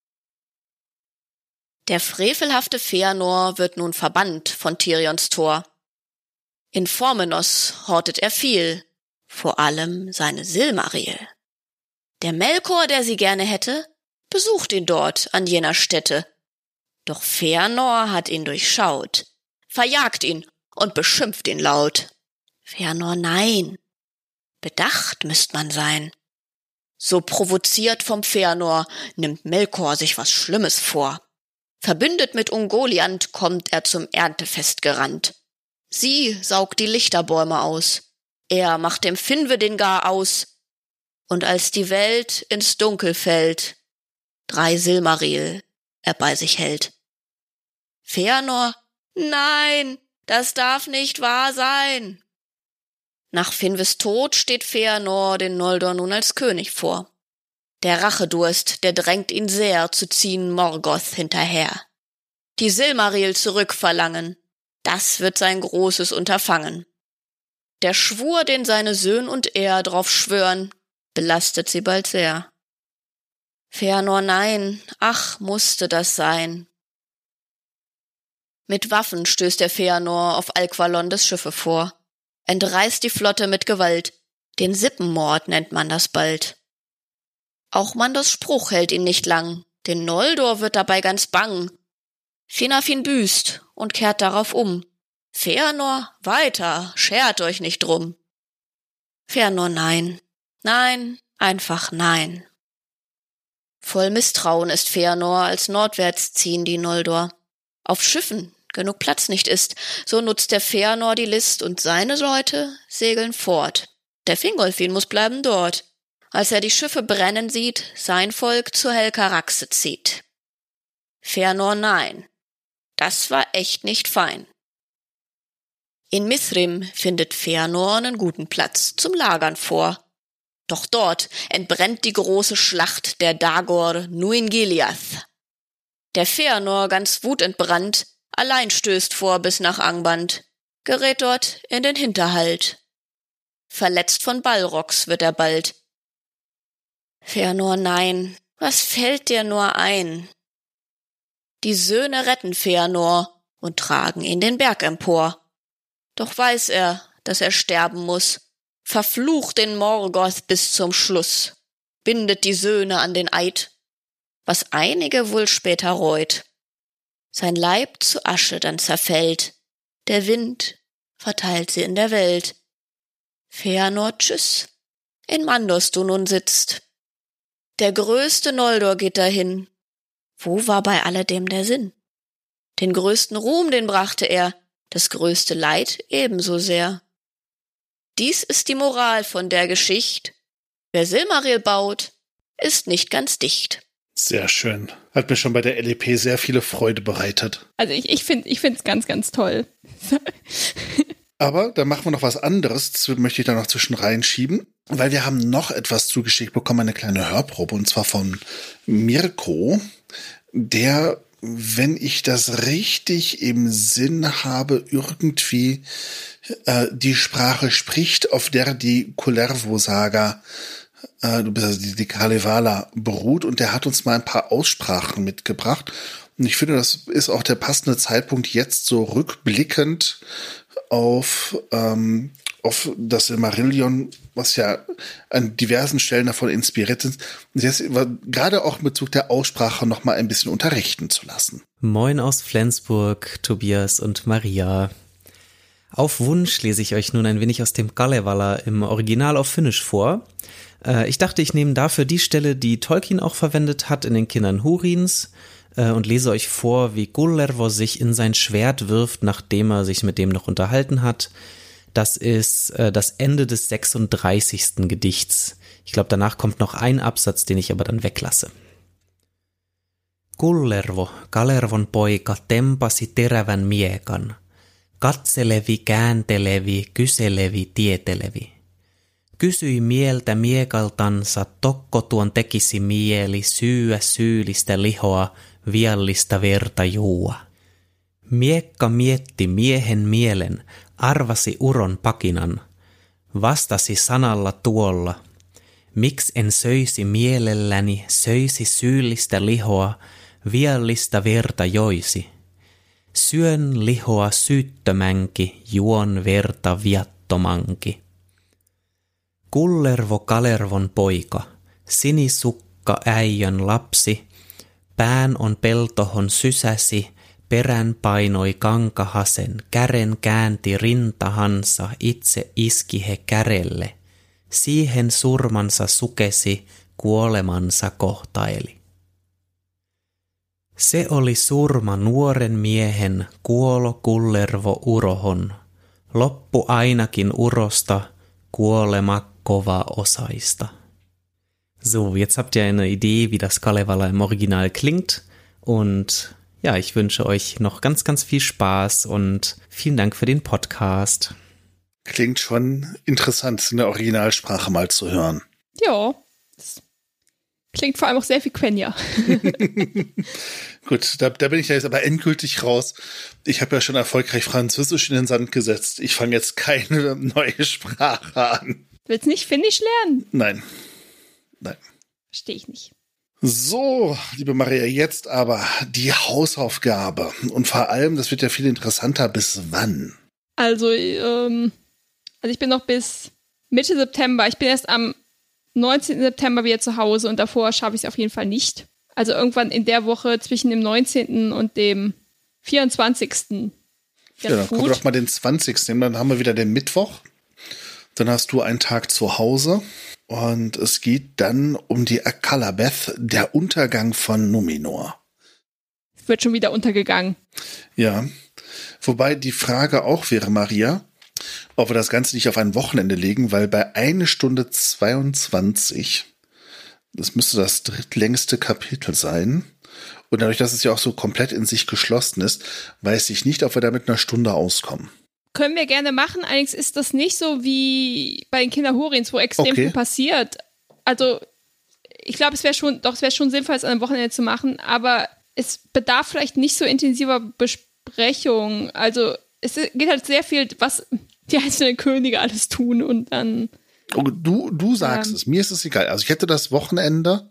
Der frevelhafte Fëanor wird nun verbannt von Tirions Tor. In Formenos hortet er viel, vor allem seine Silmaril. Der Melkor, der sie gerne hätte, besucht ihn dort an jener Stätte. Doch Fëanor hat ihn durchschaut, verjagt ihn und beschimpft ihn laut. Fëanor Nein, bedacht müsst man sein. So provoziert vom Fëanor nimmt Melkor sich was Schlimmes vor. Verbündet mit Ungoliant kommt er zum Erntefest gerannt. Sie saugt die Lichterbäume aus. Er macht dem Finwë den gar aus. Und als die Welt ins Dunkel fällt, drei Silmaril er bei sich hält. Fëanor, nein, das darf nicht wahr sein. Nach Finwës Tod steht Fëanor den Noldor nun als König vor. Der Rachedurst, der drängt ihn sehr, zu ziehen Morgoth hinterher. Die Silmaril zurückverlangen, das wird sein großes Unterfangen. Der Schwur, den seine Söhn und er drauf schwören, belastet sie bald sehr. Fëanor Nein, ach, musste das sein. Mit Waffen stößt der Fëanor auf Alqualondes Schiffe vor, entreißt die Flotte mit Gewalt, den Sippenmord nennt man das bald. Auch Mandos Spruch hält ihn nicht lang, den Noldor wird dabei ganz bang. Finarfin büßt und kehrt darauf um. Fëanor, weiter, schert euch nicht drum. Fëanor Nein, nein, einfach nein. Voll Misstrauen ist Fëanor, als nordwärts ziehen die Noldor. Auf Schiffen genug Platz nicht ist, so nutzt der Fëanor die List und seine Leute segeln fort. Der Fingolfin muss bleiben dort, als er die Schiffe brennen sieht, sein Volk zur Helcaraxe zieht. Fëanor Nein, das war echt nicht fein. In Mithrim findet Fëanor einen guten Platz zum Lagern vor. Doch dort entbrennt die große Schlacht der Dagor Nuin-Giliath. Der Fëanor, ganz wutentbrannt, allein stößt vor bis nach Angband, gerät dort in den Hinterhalt. Verletzt von Balrogs wird er bald. Fëanor Nein, was fällt dir nur ein? Die Söhne retten Fëanor und tragen ihn den Berg empor. Doch weiß er, dass er sterben muss, verflucht den Morgoth bis zum Schluss, bindet die Söhne an den Eid, was einige wohl später reut. Sein Leib zu Asche dann zerfällt, der Wind verteilt sie in der Welt. Fëanor, tschüss, in Mandos du nun sitzt. Der größte Noldor geht dahin. Wo war bei alledem der Sinn? Den größten Ruhm, den brachte er, das größte Leid ebenso sehr. Dies ist die Moral von der Geschicht. Wer Silmaril baut, ist nicht ganz dicht. Sehr schön. Hat mir schon bei der L E P sehr viele Freude bereitet. Also ich, ich finde ich finde es ganz, ganz toll. Aber da machen wir noch was anderes, das möchte ich da noch zwischen reinschieben, weil wir haben noch etwas zugeschickt bekommen, eine kleine Hörprobe, und zwar von Mirko. der, wenn ich das richtig im Sinn habe, irgendwie äh, die Sprache spricht, auf der die Kullervo-Saga, äh, du bist also die, die Kalevala beruht, und der hat uns mal ein paar Aussprachen mitgebracht. Und ich finde, das ist auch der passende Zeitpunkt, jetzt so rückblickend auf, ähm, auf das Silmarillion, was ja an diversen Stellen davon inspiriert ist, jetzt gerade auch in Bezug der Aussprache noch mal ein bisschen unterrichten zu lassen. Moin aus Flensburg, Tobias und Maria. Auf Wunsch lese ich euch nun ein wenig aus dem Kalevala im Original auf Finnisch vor. Äh, ich dachte, ich nehme dafür die Stelle, die Tolkien auch verwendet hat in den Kindern Húrins, äh, und lese euch vor, wie Kullervo sich in sein Schwert wirft, nachdem er sich mit dem noch unterhalten hat. Das ist äh, das Ende des sechsunddreißigsten Gedichts. Ich glaube, danach kommt noch ein Absatz, den ich aber dann weglasse. Kullervo, Kalervon poika, tempasi terävän miekan. Katselevi, kääntelevi, kyselevi, tietelevi. Kysyi mieltä miekaltansa, tokko tuon tekisi mieli syyä syyllistä lihoa, viallista verta juua. Miekka mietti miehen mielen, arvasi uron pakinan. Vastasi sanalla tuolla. Miks en söisi mielelläni, söisi syyllistä lihoa, viallista verta joisi. Syön lihoa syyttömänki, juon verta viattomanki. Kullervo Kalervon poika, sinisukka äijön lapsi, pään on peltohon sysäsi, perän painoi kankahasen, kären käänti rintahansa, itse iski he kärelle. Siihen surmansa sukesi, kuolemansa kohtaili. Se oli surma nuoren miehen, kuolo Kullervo urohon. Loppu ainakin urosta, kuolema kova osaista. So, jetzt habt ihr eine Idee, wie das Kalevala im Original klingt. Und ja, ich wünsche euch noch ganz, ganz viel Spaß und vielen Dank für den Podcast. Klingt schon interessant, in der Originalsprache mal zu hören. Ja, das klingt vor allem auch sehr wie Quenya. Gut, da, da bin ich ja jetzt aber endgültig raus. Ich habe ja schon erfolgreich Französisch in den Sand gesetzt. Ich fange jetzt keine neue Sprache an. Willst nicht Finnisch lernen? Nein. Nein. Verstehe ich nicht. So, liebe Maria, jetzt aber die Hausaufgabe. Und vor allem, das wird ja viel interessanter, bis wann? Also, ähm, also ich bin noch bis Mitte September. Ich bin erst am neunzehnten September wieder zu Hause und davor schaffe ich es auf jeden Fall nicht. Also irgendwann in der Woche zwischen dem neunzehnten und dem vierundzwanzigsten Ja, dann gucken wir doch mal den zwanzigsten Dann haben wir wieder den Mittwoch. Dann hast du einen Tag zu Hause. Und es geht dann um die Akallabeth, der Untergang von Numenor. Wird schon wieder untergegangen. Ja, wobei die Frage auch wäre, Maria, ob wir das Ganze nicht auf ein Wochenende legen, weil bei eine Stunde zweiundzwanzig, das müsste das drittlängste Kapitel sein, und dadurch, dass es ja auch so komplett in sich geschlossen ist, weiß ich nicht, ob wir da mit einer Stunde auskommen. Können wir gerne machen, allerdings ist das nicht so wie bei den Kindern Húrins, wo extrem okay. viel passiert. Also ich glaube, es wäre schon, doch, es wäre schon sinnvoll, es an einem Wochenende zu machen, aber es bedarf vielleicht nicht so intensiver Besprechung. Also es geht halt sehr viel, was die einzelnen Könige alles tun und dann... Du, du sagst ähm, es, mir ist es egal. Also ich hätte das Wochenende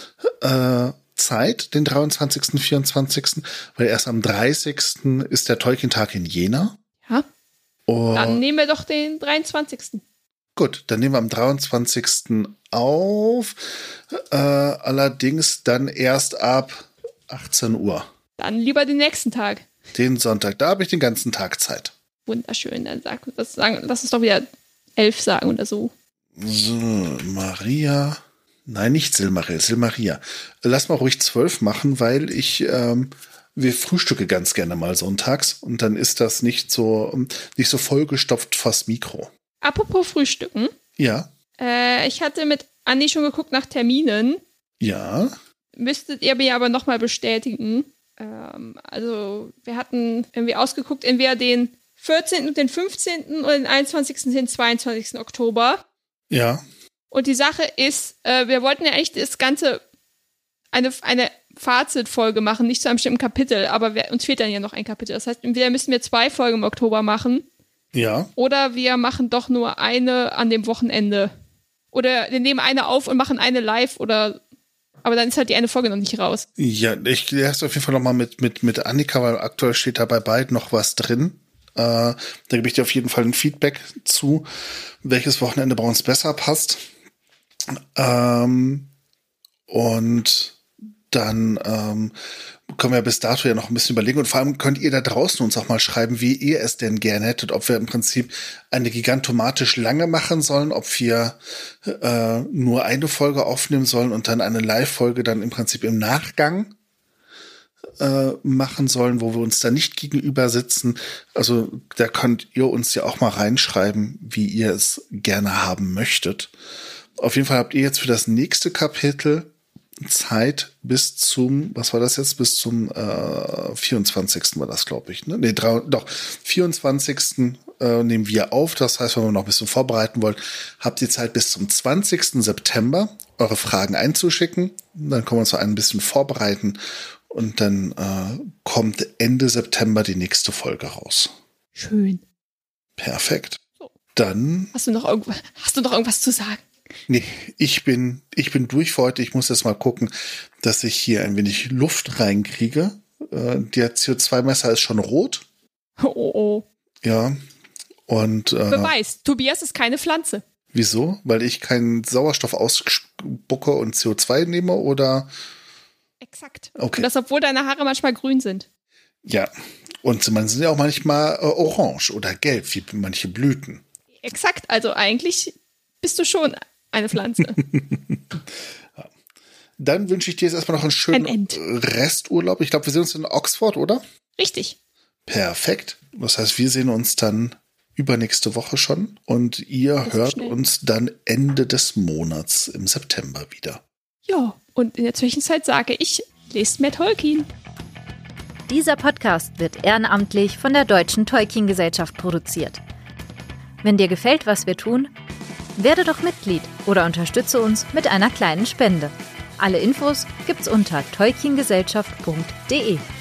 äh, Zeit, den dreiundzwanzigsten, vierundzwanzigsten, weil erst am dreißigsten ist der Tolkien-Tag in Jena. Ja. Und dann nehmen wir doch den dreiundzwanzigsten Gut, dann nehmen wir am dreiundzwanzigsten auf. Äh, allerdings dann erst ab achtzehn Uhr. Dann lieber den nächsten Tag. Den Sonntag, da habe ich den ganzen Tag Zeit. Wunderschön, dann sag, das sagen, lass uns doch wieder elf sagen oder so. So, Maria. Nein, nicht Silmaril, Silmaria. Lass mal ruhig zwölf machen, weil ich, ähm, wir frühstücke ganz gerne mal sonntags und dann ist das nicht so, nicht so vollgestopft vors Mikro. Apropos Frühstücken. Ja. Äh, ich hatte mit Andi schon geguckt nach Terminen. Ja. Müsstet ihr mir aber nochmal bestätigen. Ähm, also, wir hatten irgendwie ausgeguckt, entweder den vierzehnten und den fünfzehnten oder den einundzwanzigsten und den zweiundzwanzigsten Oktober. Ja. Und die Sache ist, äh, wir wollten ja eigentlich das Ganze eine, eine Fazitfolge machen, nicht zu einem bestimmten Kapitel, aber wir, uns fehlt dann ja noch ein Kapitel. Das heißt, entweder müssen wir zwei Folgen im Oktober machen. Ja. Oder wir machen doch nur eine an dem Wochenende. Oder wir nehmen eine auf und machen eine live oder, aber dann ist halt die eine Folge noch nicht raus. Ja, ich kläre es auf jeden Fall nochmal mit, mit, mit Annika, weil aktuell steht da bei beiden noch was drin. Äh, da gebe ich dir auf jeden Fall ein Feedback zu, welches Wochenende bei uns besser passt. Ähm, und dann ähm, können wir bis dato ja noch ein bisschen überlegen. Und vor allem könnt ihr da draußen uns auch mal schreiben, wie ihr es denn gerne hättet. Ob wir im Prinzip eine gigantomatisch lange machen sollen, ob wir äh, nur eine Folge aufnehmen sollen und dann eine Live-Folge dann im Prinzip im Nachgang äh, machen sollen, wo wir uns da nicht gegenüber sitzen. Also da könnt ihr uns ja auch mal reinschreiben, wie ihr es gerne haben möchtet. Auf jeden Fall habt ihr jetzt für das nächste Kapitel Zeit bis zum, was war das jetzt, bis zum äh, vierundzwanzigsten war das, glaube ich. Ne? Nee, drei, doch, vierundzwanzigsten Äh, nehmen wir auf. Das heißt, wenn wir noch ein bisschen vorbereiten wollen, habt ihr Zeit bis zum zwanzigsten September eure Fragen einzuschicken. Dann können wir uns ein bisschen vorbereiten und dann äh, kommt Ende September die nächste Folge raus. Schön. Perfekt. So. Dann. Hast du noch irgendwas, hast du noch irgendwas zu sagen? Nee, ich bin, ich bin durch für heute. Ich muss jetzt mal gucken, dass ich hier ein wenig Luft reinkriege. Äh, der C O zwei Messer ist schon rot. Oh, oh. Ja. Und, äh, Beweis, Tobias ist keine Pflanze. Wieso? Weil ich keinen Sauerstoff ausspucke und C O zwei nehme, oder? Exakt. Okay. Und das, obwohl deine Haare manchmal grün sind. Ja. Und man sind ja auch manchmal äh, orange oder gelb, wie manche Blüten. Exakt. Also eigentlich bist du schon eine Pflanze. Ja. Dann wünsche ich dir jetzt erstmal noch einen schönen Ein End. Resturlaub. Ich glaube, wir sehen uns in Oxford, oder? Richtig. Perfekt. Das heißt, wir sehen uns dann übernächste Woche schon und ihr Das ist hört schnell. uns dann Ende des Monats im September wieder. Ja, und in der Zwischenzeit sage ich, lest mehr Tolkien. Dieser Podcast wird ehrenamtlich von der Deutschen Tolkien-Gesellschaft produziert. Wenn dir gefällt, was wir tun, werde doch Mitglied oder unterstütze uns mit einer kleinen Spende. Alle Infos gibt's unter tolkiengesellschaft punkt de.